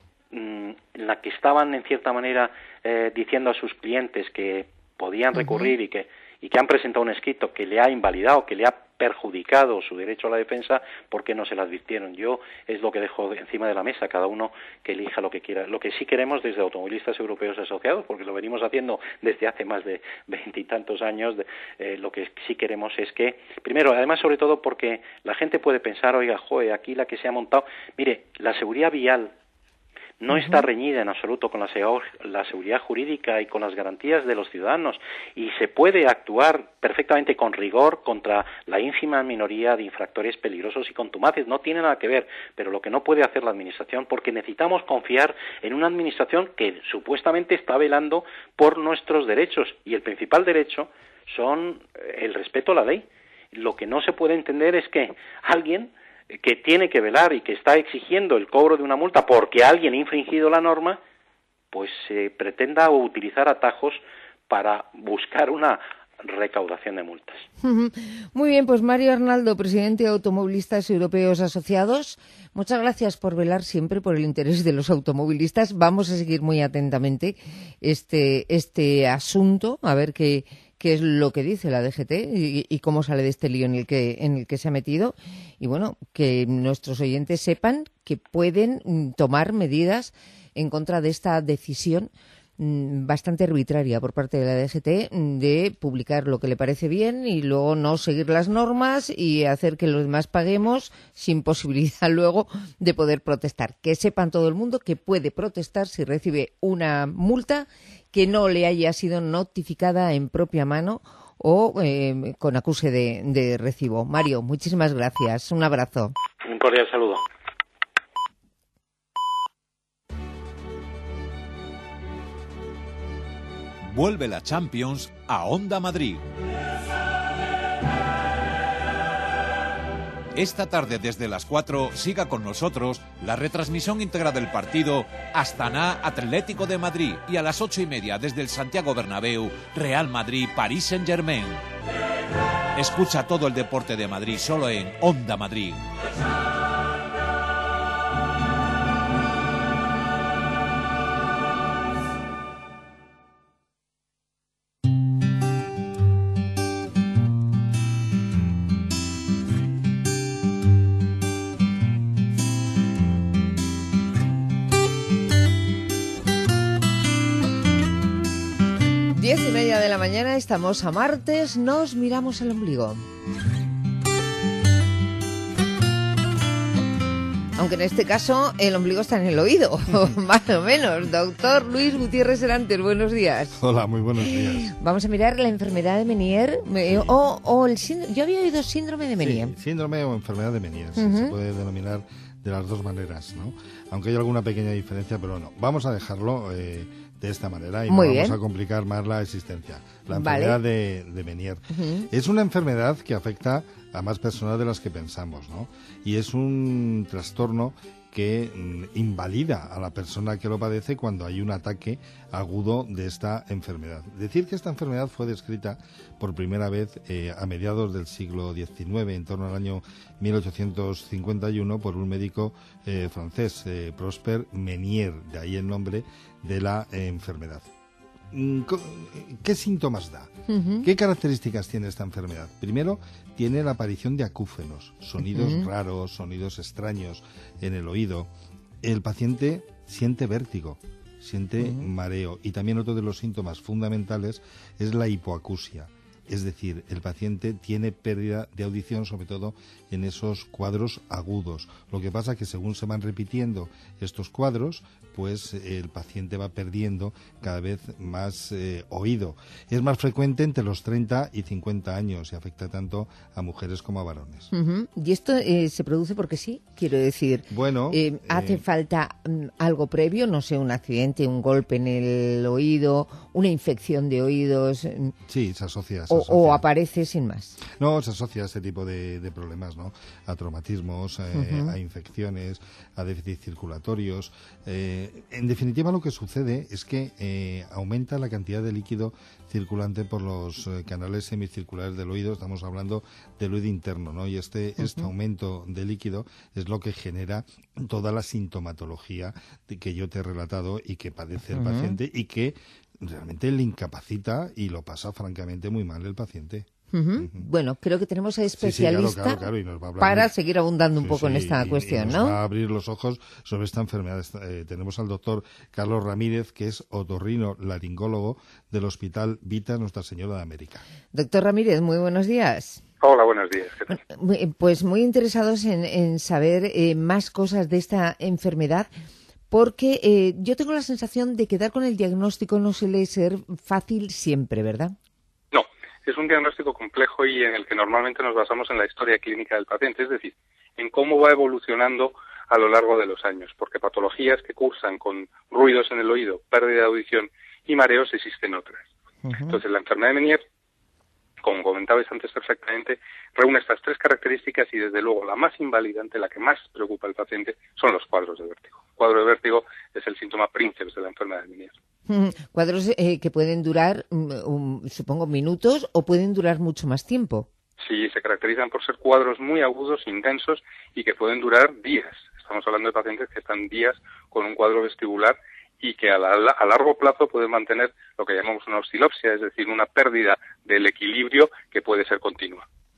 en la que estaban en cierta manera eh, diciendo a sus clientes que podían recurrir uh-huh. y que y que han presentado un escrito que le ha invalidado, que le ha perjudicado su derecho a la defensa, ¿por qué no se lo advirtieron? Yo es lo que dejo encima de la mesa, cada uno que elija lo que quiera. Lo que sí queremos desde Automovilistas Europeos Asociados, porque lo venimos haciendo desde hace más de veintitantos años, de, eh, lo que sí queremos es que, primero, además sobre todo porque la gente puede pensar, oiga, joder, aquí la que se ha montado, mire, la seguridad vial no está reñida en absoluto con la, la seguridad jurídica y con las garantías de los ciudadanos, y se puede actuar perfectamente con rigor contra la ínfima minoría de infractores peligrosos y contumaces. No tiene nada que ver, pero lo que no puede hacer la Administración, porque necesitamos confiar en una Administración que supuestamente está velando por nuestros derechos, y el principal derecho son el respeto a la ley. Lo que no se puede entender es que alguien que tiene que velar y que está exigiendo el cobro de una multa porque alguien ha infringido la norma, pues se eh, pretenda utilizar atajos para buscar una recaudación de multas. Muy bien, pues Mario Arnaldo, presidente de Automovilistas Europeos Asociados, muchas gracias por velar siempre por el interés de los automovilistas. Vamos a seguir muy atentamente este, este asunto, a ver qué qué es lo que dice la D G T y, y cómo sale de este lío en el que en el que se ha metido, y bueno, que nuestros oyentes sepan que pueden tomar medidas en contra de esta decisión mmm, bastante arbitraria por parte de la D G T de publicar lo que le parece bien y luego no seguir las normas y hacer que los demás paguemos sin posibilidad luego de poder protestar. Que sepan todo el mundo que puede protestar si recibe una multa que no le haya sido notificada en propia mano o eh, con acuse de, de recibo. Mario, muchísimas gracias. Un abrazo. Un cordial saludo. Vuelve la Champions a Onda Madrid. Esta tarde desde las cuatro siga con nosotros la retransmisión íntegra del partido Astana Atlético de Madrid y a las ocho y media desde el Santiago Bernabéu Real Madrid París Saint-Germain. Escucha todo el deporte de Madrid solo en Onda Madrid. Diez y media de la mañana, estamos a martes, nos miramos el ombligo. Aunque en este caso el ombligo está en el oído, más o menos. Doctor Luis Gutiérrez Herantes, buenos días. Hola, muy buenos días. Vamos a mirar la enfermedad de Menier, eh, o, o el síndrome, yo había oído síndrome de Menier. Sí, síndrome o enfermedad de Menier, Uh-huh. se puede denominar de las dos maneras, ¿no? Aunque hay alguna pequeña diferencia, pero no. Vamos a dejarlo eh, de esta manera y Muy no bien. vamos a complicar más la existencia. La Vale. enfermedad de, de Menier. Uh-huh. Es una enfermedad que afecta a más personas de las que pensamos, ¿no? Y es un trastorno que mm, invalida a la persona que lo padece cuando hay un ataque agudo de esta enfermedad. Decir que esta enfermedad fue descrita por primera vez eh, a mediados del siglo diecinueve, en torno al año mil ochocientos cincuenta y uno, por un médico eh, francés, eh, Prosper Menier, de ahí el nombre de la eh, enfermedad. ¿Qué síntomas da? Uh-huh. ¿Qué características tiene esta enfermedad? Primero, tiene la aparición de acúfenos, sonidos Uh-huh. raros, sonidos extraños en el oído. El paciente siente vértigo, siente Uh-huh. mareo, y también otro de los síntomas fundamentales es la hipoacusia. Es decir, el paciente tiene pérdida de audición, sobre todo en esos cuadros agudos. Lo que pasa es que según se van repitiendo estos cuadros, pues eh, el paciente va perdiendo cada vez más eh, oído. Es más frecuente entre los treinta y cincuenta años y afecta tanto a mujeres como a varones. Uh-huh. ¿Y esto eh, se produce porque sí? Quiero decir, Bueno, eh, ¿hace eh, falta mm, algo previo? No sé, un accidente, un golpe en el oído, una infección de oídos, mm, sí, se asocia. Se o, asocia. o aparece sin más. No, se asocia a este tipo de, de problemas, ¿no? A traumatismos, eh, Ujú. a infecciones, a déficits circulatorios. Eh, en definitiva, lo que sucede es que eh, aumenta la cantidad de líquido circulante por los eh, canales semicirculares del oído. Estamos hablando del oído interno, ¿no? Y este, Ujú. este aumento de líquido es lo que genera toda la sintomatología de que yo te he relatado y que padece el Ujú. paciente y que realmente le incapacita y lo pasa francamente muy mal el paciente. Ujú. Bueno, creo que tenemos a Sí, sí, claro, especialista claro, claro, y nos va a hablar para muy- seguir abundando un Sí, poco en sí, esta y- cuestión, y nos ¿no? va a abrir los ojos sobre esta enfermedad. Esta- eh, tenemos al doctor Carlos Ramírez, que es otorrino laringólogo del Hospital Vita Nuestra Señora de América. Doctor Ramírez, muy buenos días. Hola, buenos días. ¿Qué tal? Muy- Pues muy interesados en, en saber eh, más cosas de esta enfermedad, porque eh, yo tengo la sensación de que dar con el diagnóstico no suele ser fácil siempre, ¿verdad? No, es un diagnóstico complejo y en el que normalmente nos basamos en la historia clínica del paciente, es decir, en cómo va evolucionando a lo largo de los años, porque patologías que cursan con ruidos en el oído, pérdida de audición y mareos existen otras. Entonces, la enfermedad de Menier, como comentabais antes perfectamente, reúne estas tres características y, desde luego, la más invalidante, la que más preocupa al paciente, son los cuadros de vértigo. El cuadro de vértigo es el síntoma príncipe de la enfermedad de Menier. Mm, Cuadros eh, que pueden durar, mm, um, supongo, minutos o pueden durar mucho más tiempo. Sí, se caracterizan por ser cuadros muy agudos, intensos y que pueden durar días. Estamos hablando de pacientes que están días con un cuadro vestibular y que a, la- a largo plazo pueden mantener lo que llamamos una oscilopsia, es decir, una pérdida del equilibrio que puede ser continua.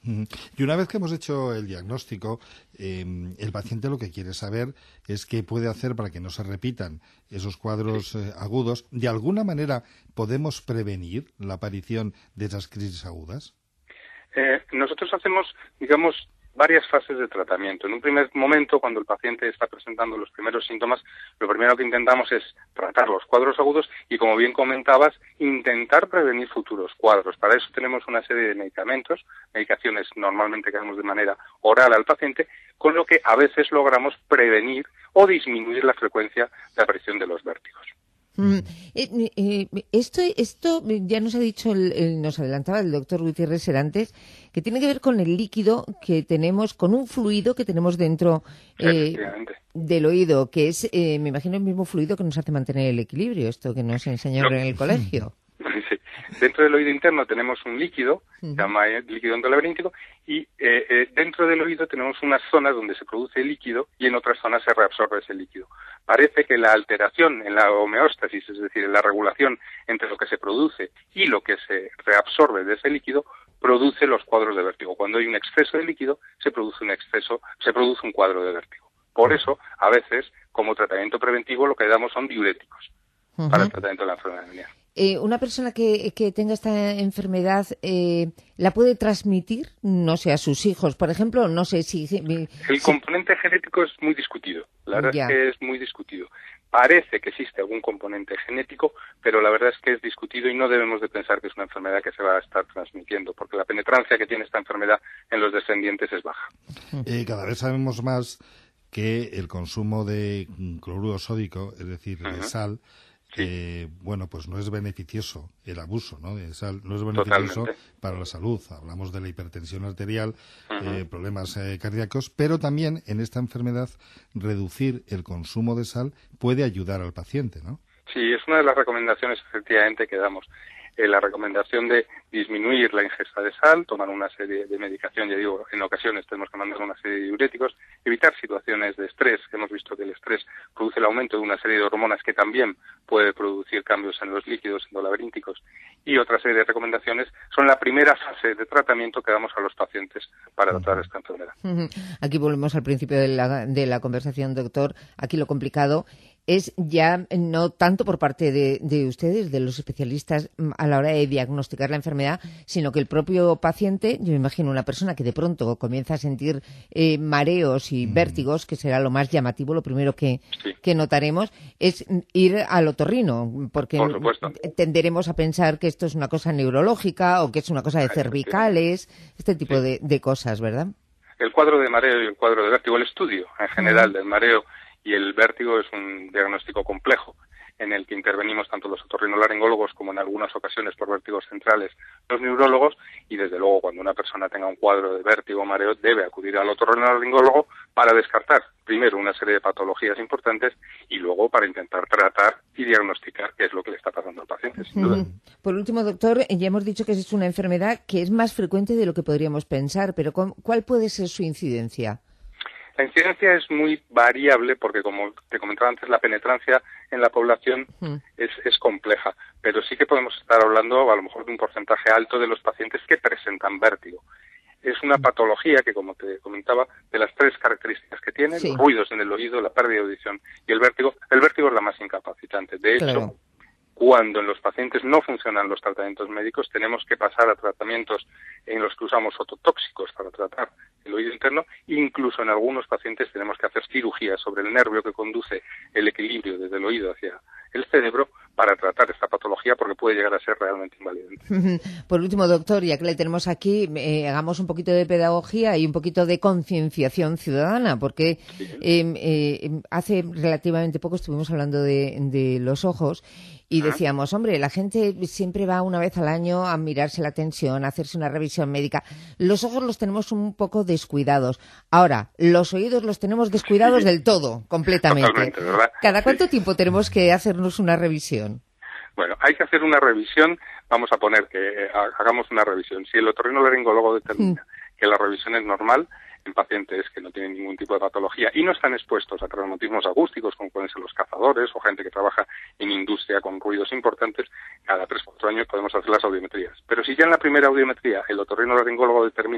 Y una vez que hemos hecho el diagnóstico, eh, el paciente lo que quiere saber es qué puede hacer para que no se repitan esos cuadros eh, agudos. ¿De alguna manera podemos prevenir la aparición de esas crisis agudas? Eh, nosotros hacemos, digamos, varias fases de tratamiento. En un primer momento, cuando el paciente está presentando los primeros síntomas, lo primero que intentamos es tratar los cuadros agudos y, como bien comentabas, intentar prevenir futuros cuadros. Para eso tenemos una serie de medicamentos, medicaciones normalmente que damos de manera oral al paciente, con lo que a veces logramos prevenir o disminuir la frecuencia de aparición de los vértigos. Mm, eh, eh, esto, esto ya nos ha dicho, el, el, nos adelantaba el doctor Gutiérrez antes, que tiene que ver con el líquido que tenemos, con un fluido que tenemos dentro eh, del oído, que es, eh, me imagino, el mismo fluido que nos hace mantener el equilibrio, esto que nos enseñaron no. en el colegio. Sí. Dentro del oído interno tenemos un líquido, uh-huh. se llama eh, líquido endolaberíntico, y eh, eh, dentro del oído tenemos unas zonas donde se produce el líquido y en otras zonas se reabsorbe ese líquido. Parece que la alteración en la homeostasis, es decir, en la regulación entre lo que se produce y lo que se reabsorbe de ese líquido, produce los cuadros de vértigo. Cuando hay un exceso de líquido, se produce un exceso, se produce un cuadro de vértigo. Por eso, a veces, como tratamiento preventivo, lo que damos son diuréticos uh-huh. para el tratamiento de la enfermedad venérea. Eh, ¿Una persona que, que tenga esta enfermedad eh, la puede transmitir, no sé, a sus hijos, por ejemplo? No sé si... El si... componente genético es muy discutido, la verdad ya. es que es muy discutido. Parece que existe algún componente genético, pero la verdad es que es discutido y no debemos de pensar que es una enfermedad que se va a estar transmitiendo, porque la penetrancia que tiene esta enfermedad en los descendientes es baja. Eh, cada vez sabemos más que el consumo de cloruro sódico, es decir, de uh-huh. sal, Sí. Eh, bueno, pues no es beneficioso el abuso, ¿no? De sal, no es beneficioso Totalmente. Para la salud. Hablamos de la hipertensión arterial, uh-huh. eh, problemas eh, cardíacos, pero también en esta enfermedad reducir el consumo de sal puede ayudar al paciente, ¿no? Sí, es una de las recomendaciones efectivamente que damos. Eh, la recomendación de disminuir la ingesta de sal, tomar una serie de medicación, ya digo, en ocasiones tenemos que mandar una serie de diuréticos, evitar situaciones de estrés, que hemos visto que el estrés produce el aumento de una serie de hormonas que también puede producir cambios en los líquidos endolaberínticos, y otra serie de recomendaciones son la primera fase de tratamiento que damos a los pacientes para tratar esta enfermedad. Aquí volvemos al principio de la, de la conversación, doctor. Aquí lo complicado es ya no tanto por parte de, de ustedes, de los especialistas, a la hora de diagnosticar la enfermedad, sino que el propio paciente, yo me imagino una persona que de pronto comienza a sentir eh, mareos y mm. vértigos, que será lo más llamativo, lo primero que, sí. que notaremos, es ir al otorrino, porque por supuesto. tenderemos a pensar que esto es una cosa neurológica o que es una cosa de cervicales, este tipo sí. de, de cosas, ¿verdad? El cuadro de mareo y el cuadro de vértigo, el estudio en general mm. del mareo y el vértigo es un diagnóstico complejo en el que intervenimos tanto los otorrinolaringólogos como en algunas ocasiones por vértigos centrales los neurólogos, y desde luego cuando una persona tenga un cuadro de vértigo o mareo debe acudir al otorrinolaringólogo para descartar primero una serie de patologías importantes y luego para intentar tratar y diagnosticar qué es lo que le está pasando al paciente, sin duda. Por último, doctor, ya hemos dicho que es una enfermedad que es más frecuente de lo que podríamos pensar, pero ¿cuál puede ser su incidencia? La incidencia es muy variable porque, como te comentaba antes, la penetrancia en la población mm. es, es compleja, pero sí que podemos estar hablando a lo mejor de un porcentaje alto de los pacientes que presentan vértigo. Es una patología que, como te comentaba, de las tres características que tiene, sí. los ruidos en el oído, la pérdida de audición y el vértigo, el vértigo es la más incapacitante. De hecho, claro. cuando en los pacientes no funcionan los tratamientos médicos, tenemos que pasar a tratamientos en los que usamos ototóxicos para tratar el oído interno, incluso en algunos pacientes tenemos que hacer cirugía sobre el nervio que conduce el equilibrio desde el oído hacia el cerebro para tratar esta patología porque puede llegar a ser realmente invalidante. Por último, doctor, ya que le tenemos aquí, eh, hagamos un poquito de pedagogía y un poquito de concienciación ciudadana, porque sí. eh, eh, hace relativamente poco estuvimos hablando de, de los ojos y decíamos, hombre, la gente siempre va una vez al año a mirarse la tensión, a hacerse una revisión médica. Los ojos los tenemos un poco descuidados. Ahora, los oídos los tenemos descuidados del todo, completamente. Totalmente, ¿verdad? ¿Cada cuánto sí. tiempo tenemos que hacernos una revisión? Bueno, hay que hacer una revisión, vamos a poner que hagamos una revisión. Si el otorrinolaringólogo determina mm. que la revisión es normal, en pacientes que no tienen ningún tipo de patología y no están expuestos a traumatismos acústicos, como pueden ser los cazadores o gente que trabaja en industria con ruidos importantes, cada tres o cuatro años podemos hacer las audiometrías. Pero si ya en la primera audiometría el otorrinolaringólogo determina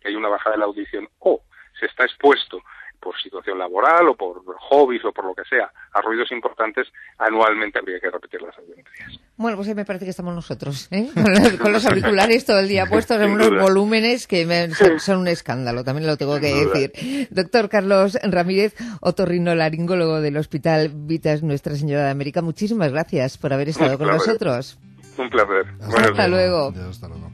que hay una bajada de la audición, o se está expuesto por situación laboral o por hobbies o por lo que sea, a ruidos importantes, anualmente habría que repetir las audiometrías. Bueno, pues ahí me parece que estamos nosotros, ¿eh? Con, los, con los auriculares todo el día puestos en unos volúmenes que me, son, son un escándalo, también lo tengo que decir. Doctor Carlos Ramírez, otorrinolaringólogo del Hospital Vitas Nuestra Señora de América, muchísimas gracias por haber estado con nosotros. Un placer. Hasta, hasta luego. Adiós, hasta luego.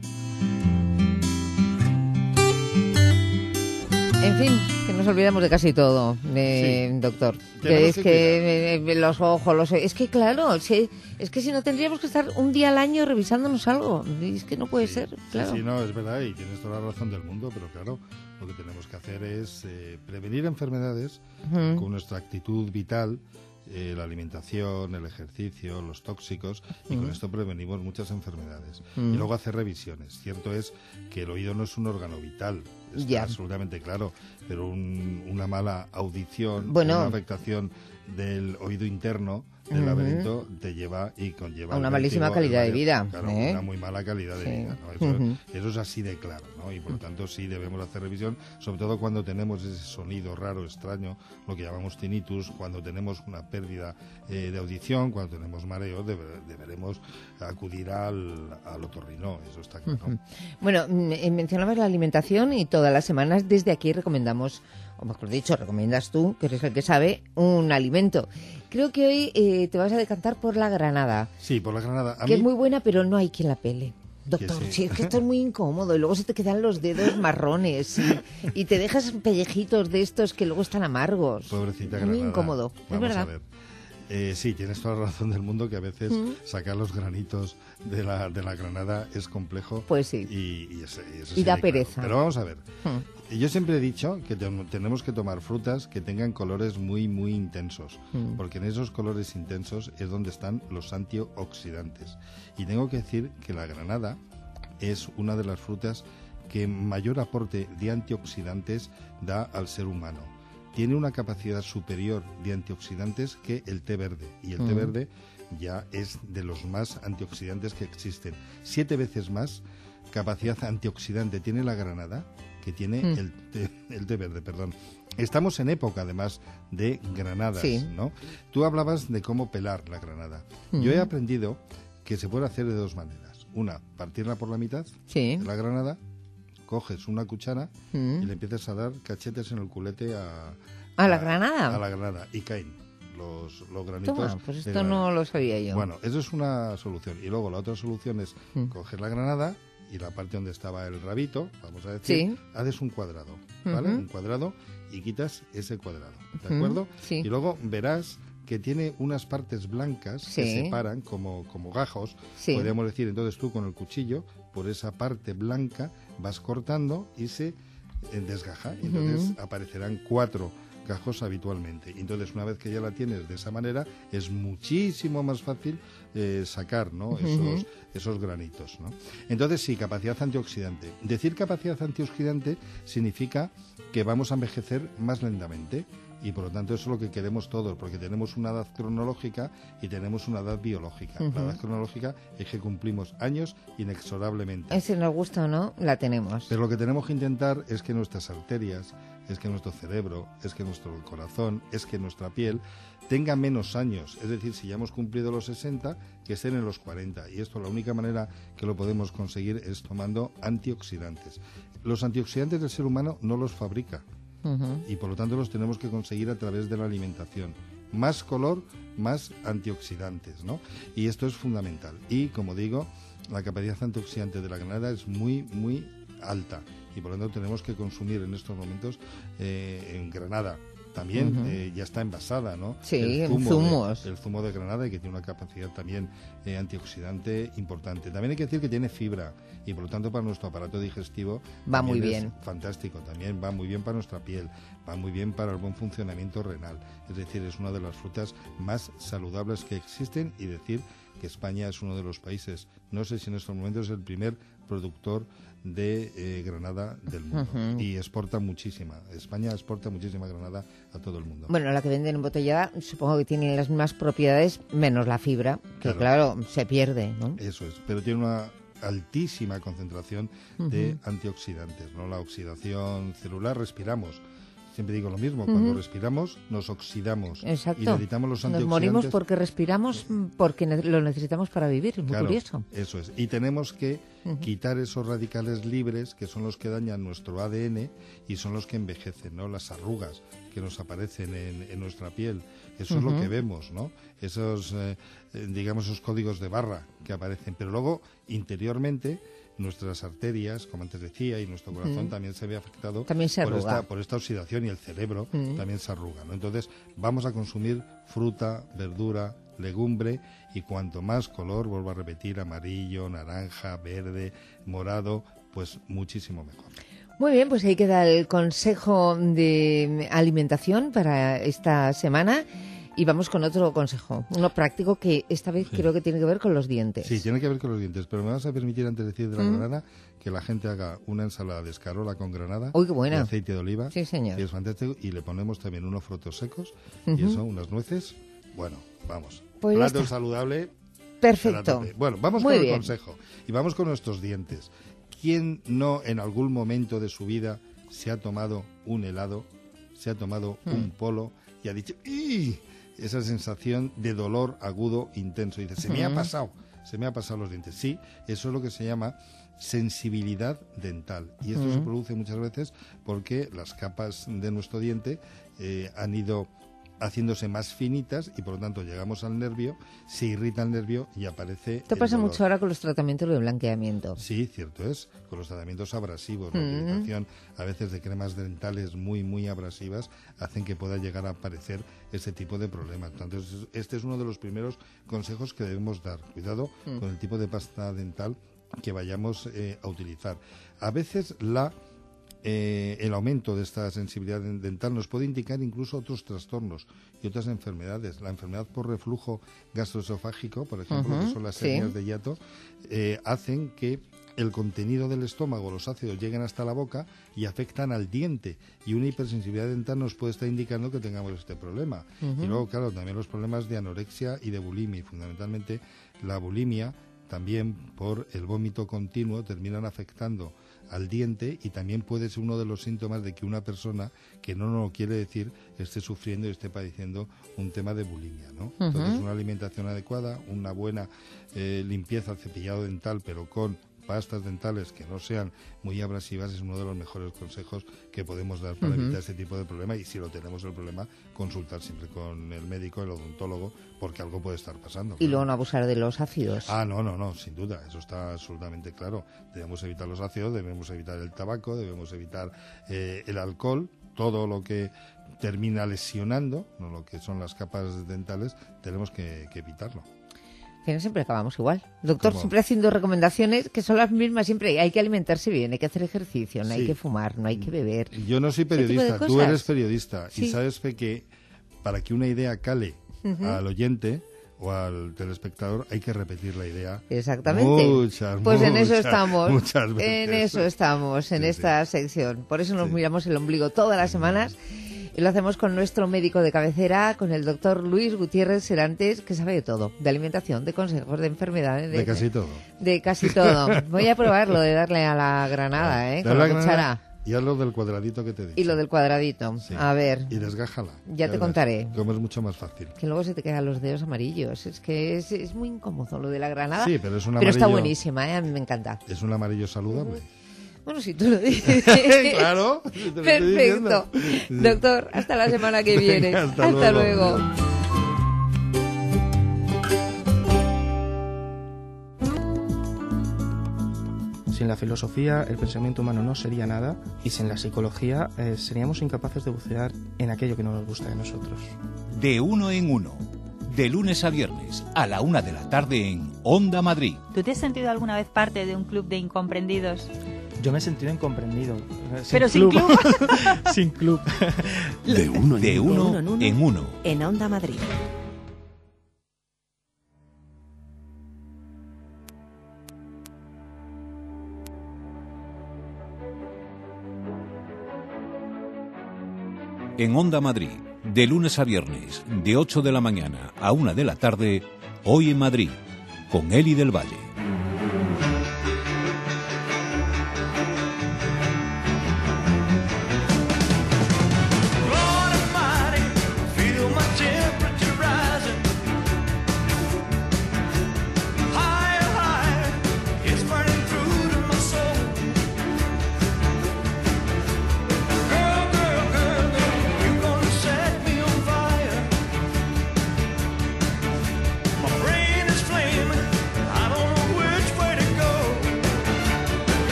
En fin, que nos olvidamos de casi todo, eh, sí. Doctor. Que es que, que eh, los ojos, los es que claro, si, es que si no tendríamos que estar un día al año revisándonos algo. Es que no puede sí, ser, claro. Sí, sí, no, es verdad y tienes toda la razón del mundo, pero claro, lo que tenemos que hacer es eh, prevenir enfermedades uh-huh. con nuestra actitud vital. Eh, la alimentación, el ejercicio, los tóxicos, y mm. con esto prevenimos muchas enfermedades. Mm. Y luego hacer revisiones. Cierto es que el oído no es un órgano vital, está yeah. absolutamente claro, pero un, una mala audición, bueno. una afectación del oído interno, del uh-huh. laberinto, te lleva y conlleva... A una malísima calidad de vida. Claro, ¿eh? una muy mala calidad de sí. vida. ¿no? Eso, uh-huh. eso es así de claro, ¿no? Y por lo tanto sí debemos hacer revisión, sobre todo cuando tenemos ese sonido raro, extraño, lo que llamamos tinnitus, cuando tenemos una pérdida eh, de audición, cuando tenemos mareo, debe, deberemos acudir al, al otorrino, eso está claro. Uh-huh. Bueno, m- mencionabas la alimentación y todas las semanas desde aquí recomendamos, o mejor dicho, recomiendas tú, que eres el que sabe, un alimento. Creo que hoy eh, te vas a decantar por la granada. Sí, por la granada. A que mí... es muy buena, pero no hay quien la pele. Doctor, sí. sí, es que esto es muy incómodo y luego se te quedan los dedos marrones y, y te dejas pellejitos de estos que luego están amargos. Pobrecita es granada. Muy incómodo, Vamos es verdad. A ver. Eh, sí, tienes toda la razón del mundo que a veces ¿Mm? sacar los granitos de la, de la granada es complejo. Pues sí. Y, y, ese, y, eso y sí da claro. pereza. Pero vamos a ver. ¿Mm? Yo siempre he dicho que te, tenemos que tomar frutas que tengan colores muy, muy intensos. ¿Mm? Porque en esos colores intensos es donde están los antioxidantes. Y tengo que decir que la granada es una de las frutas que mayor aporte de antioxidantes da al ser humano. Tiene una capacidad superior de antioxidantes que el té verde. Y el mm. té verde ya es de los más antioxidantes que existen. Siete veces más capacidad antioxidante tiene la granada que tiene mm. el, té, el té verde. Perdón. Estamos en época, además, de granadas, sí. ¿no? Tú hablabas de cómo pelar la granada. Mm. Yo he aprendido que se puede hacer de dos maneras. Una, partirla por la mitad, sí. la granada, coges una cuchara mm. y le empiezas a dar cachetes en el culete a... ¿A la granada? A la granada, y caen los, los granitos. Toma, pues esto no lo sabía yo. Bueno, eso es una solución. Y luego la otra solución es mm. coger la granada y la parte donde estaba el rabito, vamos a decir, sí. haces un cuadrado, ¿vale? Uh-huh. Un cuadrado y quitas ese cuadrado, ¿de uh-huh. acuerdo? Sí. Y luego verás que tiene unas partes blancas sí. que separan como, como gajos, sí. podríamos decir. Entonces tú con el cuchillo, por esa parte blanca, vas cortando y se desgaja. Y entonces uh-huh. aparecerán cuatro gajos habitualmente. Entonces, una vez que ya la tienes de esa manera, es muchísimo más fácil eh, sacar, ¿no? Uh-huh. esos, esos granitos, ¿no? Entonces, sí, capacidad antioxidante. Decir capacidad antioxidante significa que vamos a envejecer más lentamente. Y por lo tanto eso es lo que queremos todos, porque tenemos una edad cronológica y tenemos una edad biológica. Uh-huh. La edad cronológica es que cumplimos años inexorablemente. Si nos gusta o no, la tenemos. Pero lo que tenemos que intentar es que nuestras arterias, es que nuestro cerebro, es que nuestro corazón, es que nuestra piel tenga menos años. Es decir, si ya hemos cumplido los sesenta, que estén en los cuarenta. Y esto la única manera que lo podemos conseguir es tomando antioxidantes. Los antioxidantes del ser humano no los fabrica. Uh-huh. Y por lo tanto los tenemos que conseguir a través de la alimentación. Más color, más antioxidantes, ¿no? Y esto es fundamental. Y como digo, la capacidad antioxidante de la granada es muy, muy alta. Y por lo tanto tenemos que consumir en estos momentos eh, en granada. También uh-huh. eh, ya está envasada, ¿no? Sí, el zumo en zumos. De, el zumo de granada, y que tiene una capacidad también eh, antioxidante importante. También hay que decir que tiene fibra y por lo tanto para nuestro aparato digestivo va muy bien. Fantástico, también va muy bien para nuestra piel, va muy bien para el buen funcionamiento renal. Es decir, es una de las frutas más saludables que existen, y decir que España es uno de los países, no sé si en estos momentos es el primer productor de eh, granada del mundo. Uh-huh. Y exporta muchísima. España exporta muchísima granada a todo el mundo. Bueno, la que venden embotellada supongo que tiene las mismas propiedades, menos la fibra, que claro, claro se pierde, ¿no? Eso es, pero tiene una altísima concentración uh-huh. de antioxidantes, ¿no? La oxidación celular, respiramos. Siempre digo lo mismo, uh-huh. cuando respiramos nos oxidamos. Exacto. Y necesitamos los antioxidantes. Nos morimos porque respiramos, porque ne- lo necesitamos para vivir, es muy claro, curioso. Eso es. Y tenemos que uh-huh. quitar esos radicales libres que son los que dañan nuestro A D N y son los que envejecen, ¿no? Las arrugas que nos aparecen en, en nuestra piel. Eso uh-huh. es lo que vemos, ¿no? Esos, eh, digamos, esos códigos de barra que aparecen. Pero luego, interiormente, nuestras arterias, como antes decía, y nuestro corazón mm. también se ve afectado también se por, arruga. esta, por esta oxidación, y el cerebro mm. también se arruga, ¿no? Entonces vamos a consumir fruta, verdura, legumbre, y cuanto más color, vuelvo a repetir, amarillo, naranja, verde, morado, pues muchísimo mejor. Muy bien, pues ahí queda el consejo de alimentación para esta semana. Y vamos con otro consejo, uno práctico que esta vez sí. creo que tiene que ver con los dientes. Sí, tiene que ver con los dientes, pero me vas a permitir, antes de decir de la mm. granada, que la gente haga una ensalada de escarola con granada. Uy, qué buena. Y aceite de oliva. Sí, señor. Que es fantástico. Y le ponemos también unos frutos secos uh-huh. y eso, unas nueces. Bueno, vamos. Pues plato saludable. Perfecto. Bueno, vamos Muy con bien. el consejo. Y vamos con nuestros dientes. ¿Quién no en algún momento de su vida se ha tomado un helado, se ha tomado mm. un polo y ha dicho ¡ih! Esa sensación de dolor agudo, intenso? Y dice, se me ha pasado, se me ha pasado los dientes. Sí, eso es lo que se llama sensibilidad dental. Y esto uh-huh. se produce muchas veces porque las capas de nuestro diente eh, han ido haciéndose más finitas y por lo tanto llegamos al nervio, se irrita el nervio y aparece Esto el pasa dolor. mucho ahora con los tratamientos de blanqueamiento. Sí, cierto es, con los tratamientos abrasivos, la Mm. utilización a veces de cremas dentales muy, muy abrasivas hacen que pueda llegar a aparecer este tipo de problemas. Entonces, este es uno de los primeros consejos que debemos dar. Cuidado Mm. con el tipo de pasta dental que vayamos eh, a utilizar. A veces la Eh, el aumento de esta sensibilidad dental nos puede indicar incluso otros trastornos y otras enfermedades. La enfermedad por reflujo gastroesofágico, por ejemplo, uh-huh, que son las sí. hernias de hiato, eh, hacen que el contenido del estómago, los ácidos, lleguen hasta la boca y afectan al diente. Y una hipersensibilidad dental nos puede estar indicando que tengamos este problema. Uh-huh. Y luego, claro, también los problemas de anorexia y de bulimia, y fundamentalmente la bulimia, también por el vómito continuo, terminan afectando al diente, y también puede ser uno de los síntomas de que una persona, que no nos lo quiere decir, esté sufriendo y esté padeciendo un tema de bulimia, ¿no? Uh-huh. Entonces, una alimentación adecuada, una buena eh, limpieza, cepillado dental, pero con pastas dentales que no sean muy abrasivas, es uno de los mejores consejos que podemos dar para uh-huh. evitar este tipo de problema. Y si lo tenemos el problema, consultar siempre con el médico, el odontólogo, porque algo puede estar pasando. Y luego no abusar de los ácidos. Ah, no, no, no, sin duda, eso está absolutamente claro. Debemos evitar los ácidos, debemos evitar el tabaco, debemos evitar eh, el alcohol, todo lo que termina lesionando, no lo que son las capas dentales, tenemos que, que evitarlo. Que siempre acabamos igual. Doctor, ¿Cómo? Siempre haciendo recomendaciones que son las mismas siempre. Hay que alimentarse bien, hay que hacer ejercicio, no Sí. hay que fumar, no hay que beber. Yo no soy periodista, tú eres periodista, sí. y sabes que para que una idea cale uh-huh. al oyente o al telespectador hay que repetir la idea. Exactamente. Muchas, pues muchas, en eso estamos. Muchas veces. En eso estamos, en sí, esta sí. sección. Por eso nos Sí. miramos el ombligo todas las semanas. Y lo hacemos con nuestro médico de cabecera, con el doctor Luis Gutiérrez Serantes, que sabe de todo, de alimentación, de consejos, de enfermedades. De, de casi todo. De casi todo. Voy a probarlo de darle a la granada, ¿eh? Con la, la cuchara. Y haz lo del cuadradito que te digo. Y lo del cuadradito. Sí. A ver. Y desgájala. Ya, ya te verás, contaré. Como es mucho más fácil. Que luego se te quedan los dedos amarillos. Es que es, es muy incómodo lo de la granada. Sí, pero es un Pero amarillo. está buenísima, ¿eh? A mí me encanta. Es un amarillo saludable. Bueno, si tú lo dices. Claro. Te lo Perfecto. estoy Doctor, hasta la semana que viene. Venga, hasta, hasta luego. luego. Sin la filosofía, el pensamiento humano no sería nada, y sin la psicología eh, seríamos incapaces de bucear en aquello que no nos gusta de nosotros. De uno en uno, de lunes a viernes, a la una de la tarde en Onda Madrid. ¿Tú te has sentido alguna vez parte de un club de incomprendidos? Yo me he sentido incomprendido. Sin Pero club. sin club. Sin club. De uno en, de uno, uno en uno, en uno. En Onda Madrid. En Onda Madrid, de lunes a viernes, de ocho de la mañana a una de la tarde, Hoy en Madrid, con Eli del Valle.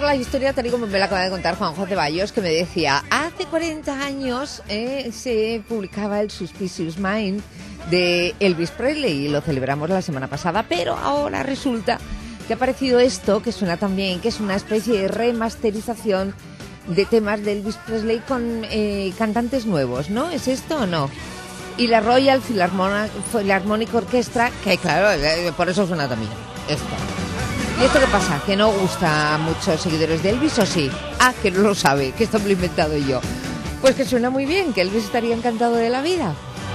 la historia tal y como me la acaba de contar Juanjo Ceballos, que me decía, hace cuarenta años eh, se publicaba el Suspicious Mind de Elvis Presley y lo celebramos la semana pasada, pero ahora resulta que ha aparecido esto, que suena también, que es una especie de remasterización de temas de Elvis Presley con eh, cantantes nuevos, ¿no? ¿Es esto o no? Y la Royal Philharmonic, Philharmonic Orchestra, que claro, eh, por eso suena también esto. ¿Y esto qué pasa? ¿Que no gusta a muchos seguidores de Elvis o sí? Ah, que no lo sabe, que esto me lo he inventado yo. Pues que suena muy bien, que Elvis estaría encantado de la vida.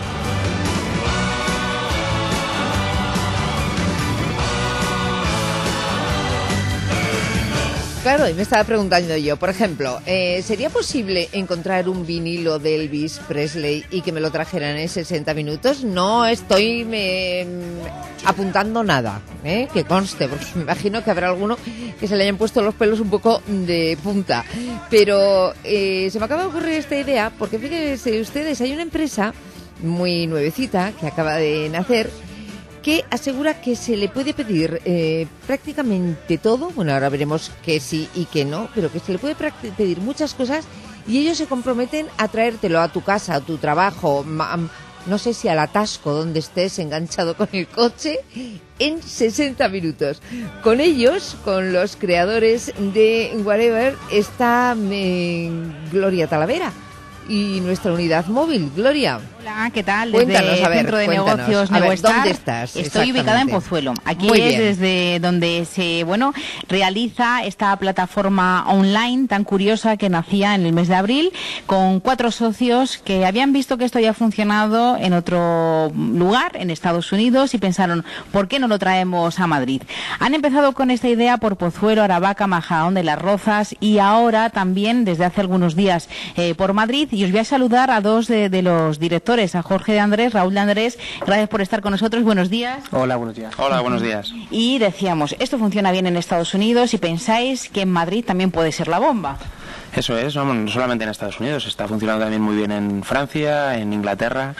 Claro, y me estaba preguntando yo, por ejemplo, eh, ¿sería posible encontrar un vinilo de Elvis Presley y que me lo trajeran en sesenta minutos? No estoy me, apuntando nada, ¿eh? Que conste, porque me imagino que habrá alguno que se le hayan puesto los pelos un poco de punta. Pero eh, se me acaba de ocurrir esta idea, porque fíjense ustedes, hay una empresa muy nuevecita que acaba de nacer, que asegura que se le puede pedir eh, prácticamente todo, bueno, ahora veremos que sí y que no, pero que se le puede pedir muchas cosas y ellos se comprometen a traértelo a tu casa, a tu trabajo, no sé si al atasco donde estés enganchado con el coche, en sesenta minutos. Con ellos, con los creadores de Whatever, está eh, Gloria Talavera y nuestra unidad móvil. Gloria. Hola, ¿qué tal? Desde Cuéntanos, el a ver, Centro de cuéntanos. Negocios A ver, Neustar. ¿dónde estás? Estoy ubicada en Pozuelo. Aquí Muy es bien. desde donde se, bueno, realiza esta plataforma online tan curiosa que nacía en el mes de abril con cuatro socios que habían visto que esto ya ha funcionado en otro lugar, en Estados Unidos, y pensaron, ¿por qué no lo traemos a Madrid? Han empezado con esta idea por Pozuelo, Aravaca, Majadahonda de las Rozas y ahora también desde hace algunos días eh, por Madrid. Y os voy a saludar a dos de, de los directores, a Jorge de Andrés, Raúl de Andrés. Gracias por estar con nosotros. Buenos días. Hola, buenos días. Hola, buenos días. Y decíamos, esto funciona bien en Estados Unidos y pensáis que en Madrid también puede ser la bomba. Eso es, vamos, no solamente en Estados Unidos, está funcionando también muy bien en Francia, en Inglaterra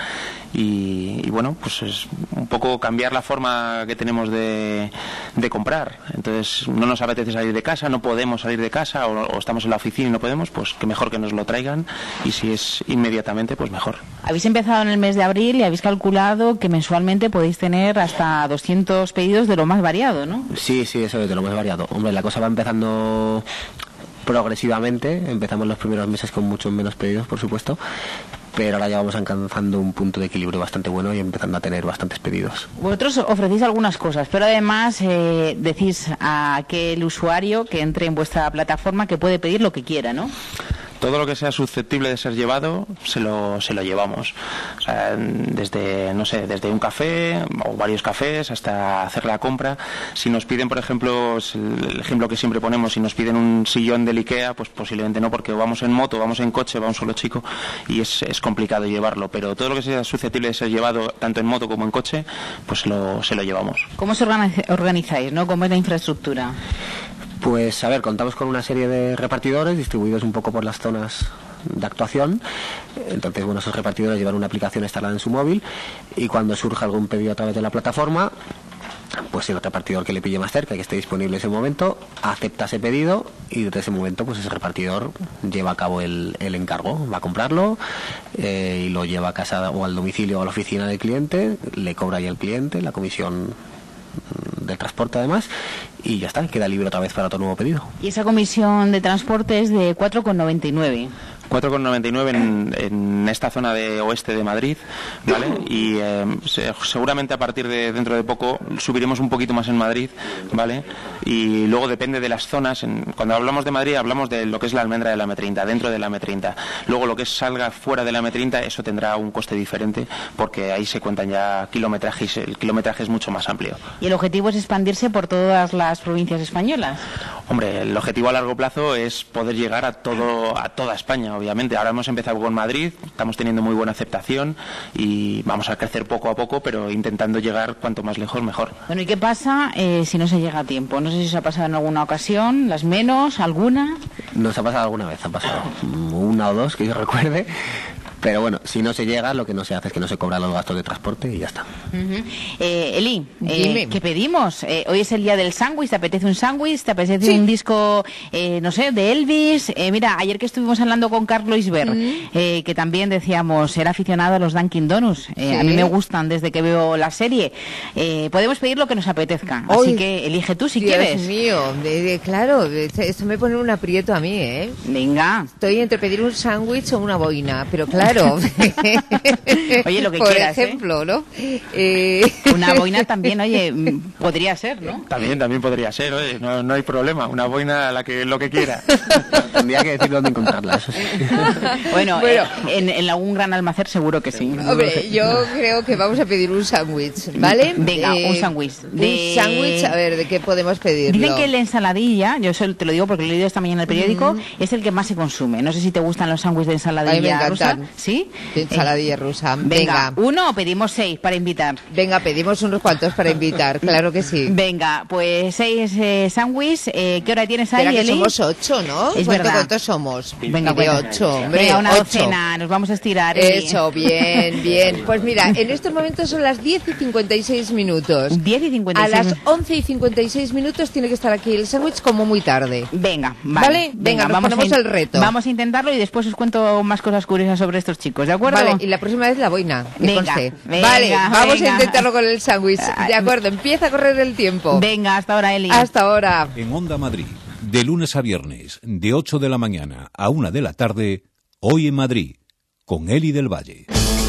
y, y bueno, pues es un poco cambiar la forma que tenemos de, de comprar. Entonces, no nos apetece salir de casa, no podemos salir de casa o, o estamos en la oficina y no podemos, pues que mejor que nos lo traigan y si es inmediatamente, pues mejor. Habéis empezado en el mes de abril y habéis calculado que mensualmente podéis tener hasta doscientos pedidos de lo más variado, ¿no? Sí, sí, eso es de lo más variado. Hombre, la cosa va empezando progresivamente, empezamos los primeros meses con muchos menos pedidos, por supuesto, pero ahora ya vamos alcanzando un punto de equilibrio bastante bueno y empezando a tener bastantes pedidos. Vosotros ofrecéis algunas cosas, pero además eh, decís a aquel usuario que entre en vuestra plataforma que puede pedir lo que quiera, ¿no? Todo lo que sea susceptible de ser llevado se lo, se lo llevamos. O sea, desde, no sé, desde un café o varios cafés hasta hacer la compra. Si nos piden, por ejemplo, el ejemplo que siempre ponemos, si nos piden un sillón del IKEA, pues posiblemente no, porque vamos en moto, vamos en coche, vamos solo chico y es, es complicado llevarlo. Pero todo lo que sea susceptible de ser llevado tanto en moto como en coche, pues lo, se lo llevamos. ¿Cómo se organizáis, no? ¿Cómo es la infraestructura? Pues a ver, contamos con una serie de repartidores distribuidos un poco por las zonas de actuación. Entonces, bueno, esos repartidores llevan una aplicación instalada en su móvil y cuando surja algún pedido a través de la plataforma, pues el repartidor que le pille más cerca y que esté disponible en ese momento acepta ese pedido y desde ese momento pues ese repartidor lleva a cabo el, el encargo, va a comprarlo eh, y lo lleva a casa o al domicilio o a la oficina del cliente, le cobra ahí al cliente la comisión del transporte además y ya está, queda libre otra vez para otro nuevo pedido. Y esa comisión de transporte es de cuatro con noventa y nueve. cuatro con noventa y nueve en, en esta zona de oeste de Madrid, ¿vale? Y eh, se, seguramente a partir de dentro de poco subiremos un poquito más en Madrid, ¿vale? Y luego depende de las zonas. En, cuando hablamos de Madrid hablamos de lo que es la almendra de la eme treinta, dentro de la eme treinta. Luego lo que salga fuera de la eme treinta, eso tendrá un coste diferente porque ahí se cuentan ya kilometrajes, el kilometraje es mucho más amplio. ¿Y el objetivo es expandirse por todas las provincias españolas? Hombre, el objetivo a largo plazo es poder llegar a todo a toda España, obviamente. Ahora hemos empezado con Madrid, estamos teniendo muy buena aceptación y vamos a crecer poco a poco, pero intentando llegar cuanto más lejos mejor. Bueno, ¿y qué pasa eh, si no se llega a tiempo? No sé si os ha pasado en alguna ocasión, las menos, alguna. Nos ha pasado alguna vez, ha pasado una o dos que yo recuerde, Pero bueno, si no se llega, lo que no se hace es que no se cobran los gastos de transporte y ya está. Uh-huh. eh, Eli, eh, ¿qué pedimos? Eh, hoy es el día del sándwich, ¿te apetece un sándwich? ¿Te apetece sí. un disco, eh, no sé, de Elvis? Eh, mira, ayer que estuvimos hablando con Carlos Isber, uh-huh. eh, que también decíamos, era aficionado a los Dunkin' Donuts. Eh, sí. A mí me gustan desde que veo la serie. Eh, podemos pedir lo que nos apetezca, Oy, así que elige tú si Dios quieres. Dios mío, de, de, claro, esto me pone un aprieto a mí, ¿eh? Venga. Estoy entre pedir un sándwich o una boina, pero claro. Oye, lo que Por quieras, ejemplo, ¿eh? ¿no? Eh... Una boina también, oye, podría ser, ¿no? También, también podría ser, oye, no, no hay problema. Una boina, la que, lo que quiera. Tendría que decir dónde encontrarla, eso sí. Bueno, bueno. Eh, en, en algún gran almacén seguro que sí. Hombre, yo creo que vamos a pedir un sándwich, ¿vale? Venga, eh, un sándwich. De... Un sándwich, a ver, ¿de qué podemos pedirlo? Dicen que la ensaladilla, yo eso te lo digo porque lo he leído esta mañana en el periódico, mm. es el que más se consume. No sé si te gustan los sándwiches de ensaladilla Ay, me encantan. rusa. ¿Sí? De ensaladilla eh, rusa. Venga. Venga, uno o pedimos seis para invitar. Venga, pedimos unos cuantos para invitar, claro que sí. Venga, pues seis eh, sándwiches. Eh, ¿Qué hora tienes ahí, Espera, Eli? que somos ocho, ¿no? Es ¿Cuánto, verdad. ¿Cuántos somos? Venga, de pues, ocho, hombre. Venga, una ocho. docena, nos vamos a estirar. Eli. Eso, bien, bien. Pues mira, en estos momentos son las diez y cincuenta y seis minutos. diez y cincuenta y seis. A las once y cincuenta y seis minutos tiene que estar aquí el sándwich como muy tarde. Venga, vale. ¿Vale? Venga, Venga nos vamos ponemos a el reto. Vamos a intentarlo y después os cuento más cosas curiosas sobre estos chicos, ¿de acuerdo? Vale, y la próxima vez la boina, que venga, conste. Venga, vale, vamos venga. a intentarlo con el sándwich. De acuerdo, empieza a correr el tiempo. Venga, hasta ahora, Eli. Hasta ahora. En Onda Madrid, de lunes a viernes, de ocho de la mañana a una de la tarde, Hoy en Madrid, con Eli del Valle.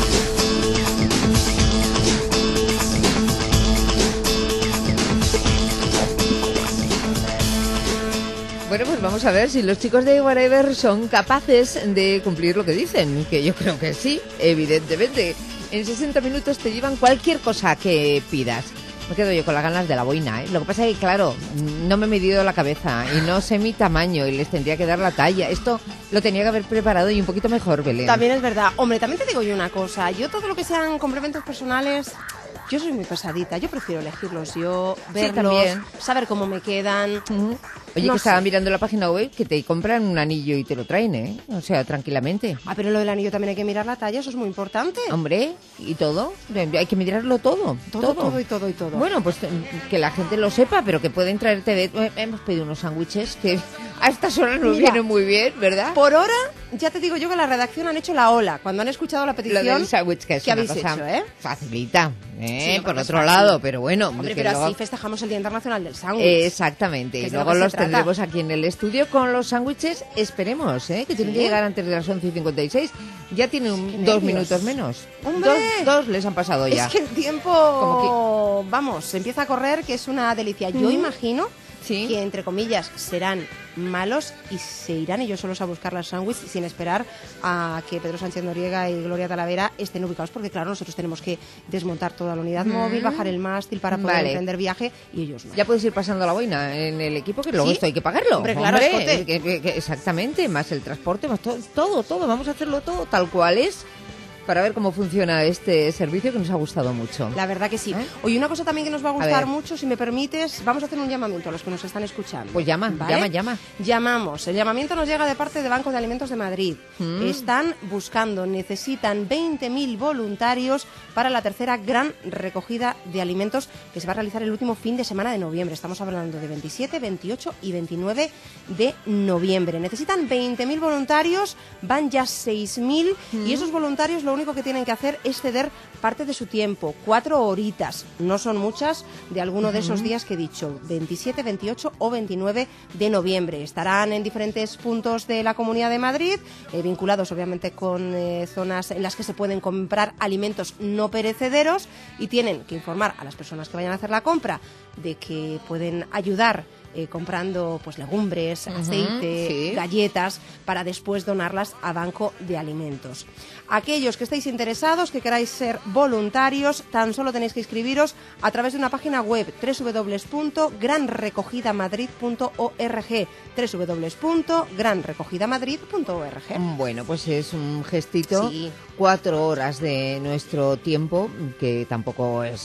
Bueno, pues vamos a ver si los chicos de Whatever son capaces de cumplir lo que dicen, que yo creo que sí, evidentemente. En sesenta minutos te llevan cualquier cosa que pidas. Me quedo yo con las ganas de la boina, ¿eh? Lo que pasa es que, claro, no me he medido la cabeza y no sé mi tamaño y les tendría que dar la talla. Esto lo tenía que haber preparado y un poquito mejor, Belén. También es verdad. Hombre, también te digo yo una cosa. Yo todo lo que sean complementos personales... Yo soy muy pesadita, yo prefiero elegirlos yo, verlos, sí, saber cómo me quedan. Uh-huh. Oye, no que sé. Estaba mirando la página web que te compran un anillo y te lo traen, ¿eh? O sea, tranquilamente. Ah, pero lo del anillo también hay que mirar la talla, eso es muy importante. Hombre, ¿y todo? Hay que mirarlo todo. Todo, todo, todo y todo y todo. Bueno, pues que la gente lo sepa, pero que pueden traerte... De... Hemos pedido unos sándwiches que a estas horas nos vienen muy bien, ¿verdad? Por hora, ya te digo yo que la redacción han hecho la ola. Cuando han escuchado la petición... Lo del sándwich, que es ¿qué una habéis cosa hecho, eh? facilita, ¿eh? Sí, por otro fácil. lado, pero bueno... Hombre, pero luego... así festejamos el Día Internacional del Sándwich. Eh, exactamente. Y luego los trata. tendremos aquí en el estudio con los sándwiches, esperemos, ¿eh? Que tienen ¿Sí? que llegar antes de las once y cincuenta y seis. Ya tienen un, dos minutos menos. ¡Hombre! Dos, dos les han pasado ya. Es que el tiempo, que... vamos, empieza a correr, que es una delicia. Yo uh-huh. imagino ¿Sí? que, entre comillas, serán malos y se irán ellos solos a buscar las sándwiches sin esperar a que Pedro Sánchez Noriega y Gloria Talavera estén ubicados, porque claro, nosotros tenemos que desmontar toda la unidad mm. móvil, bajar el mástil para poder vale. emprender viaje y ellos no. Ya puedes ir pasando la boina en el equipo, que luego ¿Sí? esto hay que pagarlo. Hombre, claro, Hombre, que, que, que, exactamente, más el transporte, más todo, todo, todo, vamos a hacerlo todo tal cual es, para ver cómo funciona este servicio que nos ha gustado mucho. La verdad que sí. ¿Eh? Oye, una cosa también que nos va a gustar a mucho, si me permites, vamos a hacer un llamamiento a los que nos están escuchando. Pues llama, ¿vale? llama, llama. Llamamos. El llamamiento nos llega de parte de Banco de Alimentos de Madrid. Mm. Están buscando, necesitan veinte mil voluntarios para la tercera gran recogida de alimentos que se va a realizar el último fin de semana de noviembre. Estamos hablando de veintisiete, veintiocho y veintinueve de noviembre. Necesitan veinte mil voluntarios, van ya seis mil mm. y esos voluntarios lo único que tienen que hacer es ceder parte de su tiempo, cuatro horitas, no son muchas, de alguno uh-huh. de esos días que he dicho, veintisiete, veintiocho o veintinueve de noviembre. Estarán en diferentes puntos de la Comunidad de Madrid, eh, vinculados obviamente con eh, zonas en las que se pueden comprar alimentos no perecederos, y tienen que informar a las personas que vayan a hacer la compra de que pueden ayudar Eh, comprando pues legumbres, uh-huh, aceite, sí. galletas, para después donarlas a Banco de Alimentos. Aquellos que estéis interesados, que queráis ser voluntarios, tan solo tenéis que inscribiros a través de una página web, doble u doble u doble u punto gran recogida madrid punto org, doble u doble u doble u punto gran recogida madrid punto org. Bueno, pues es un gestito, sí. cuatro horas de nuestro tiempo, que tampoco es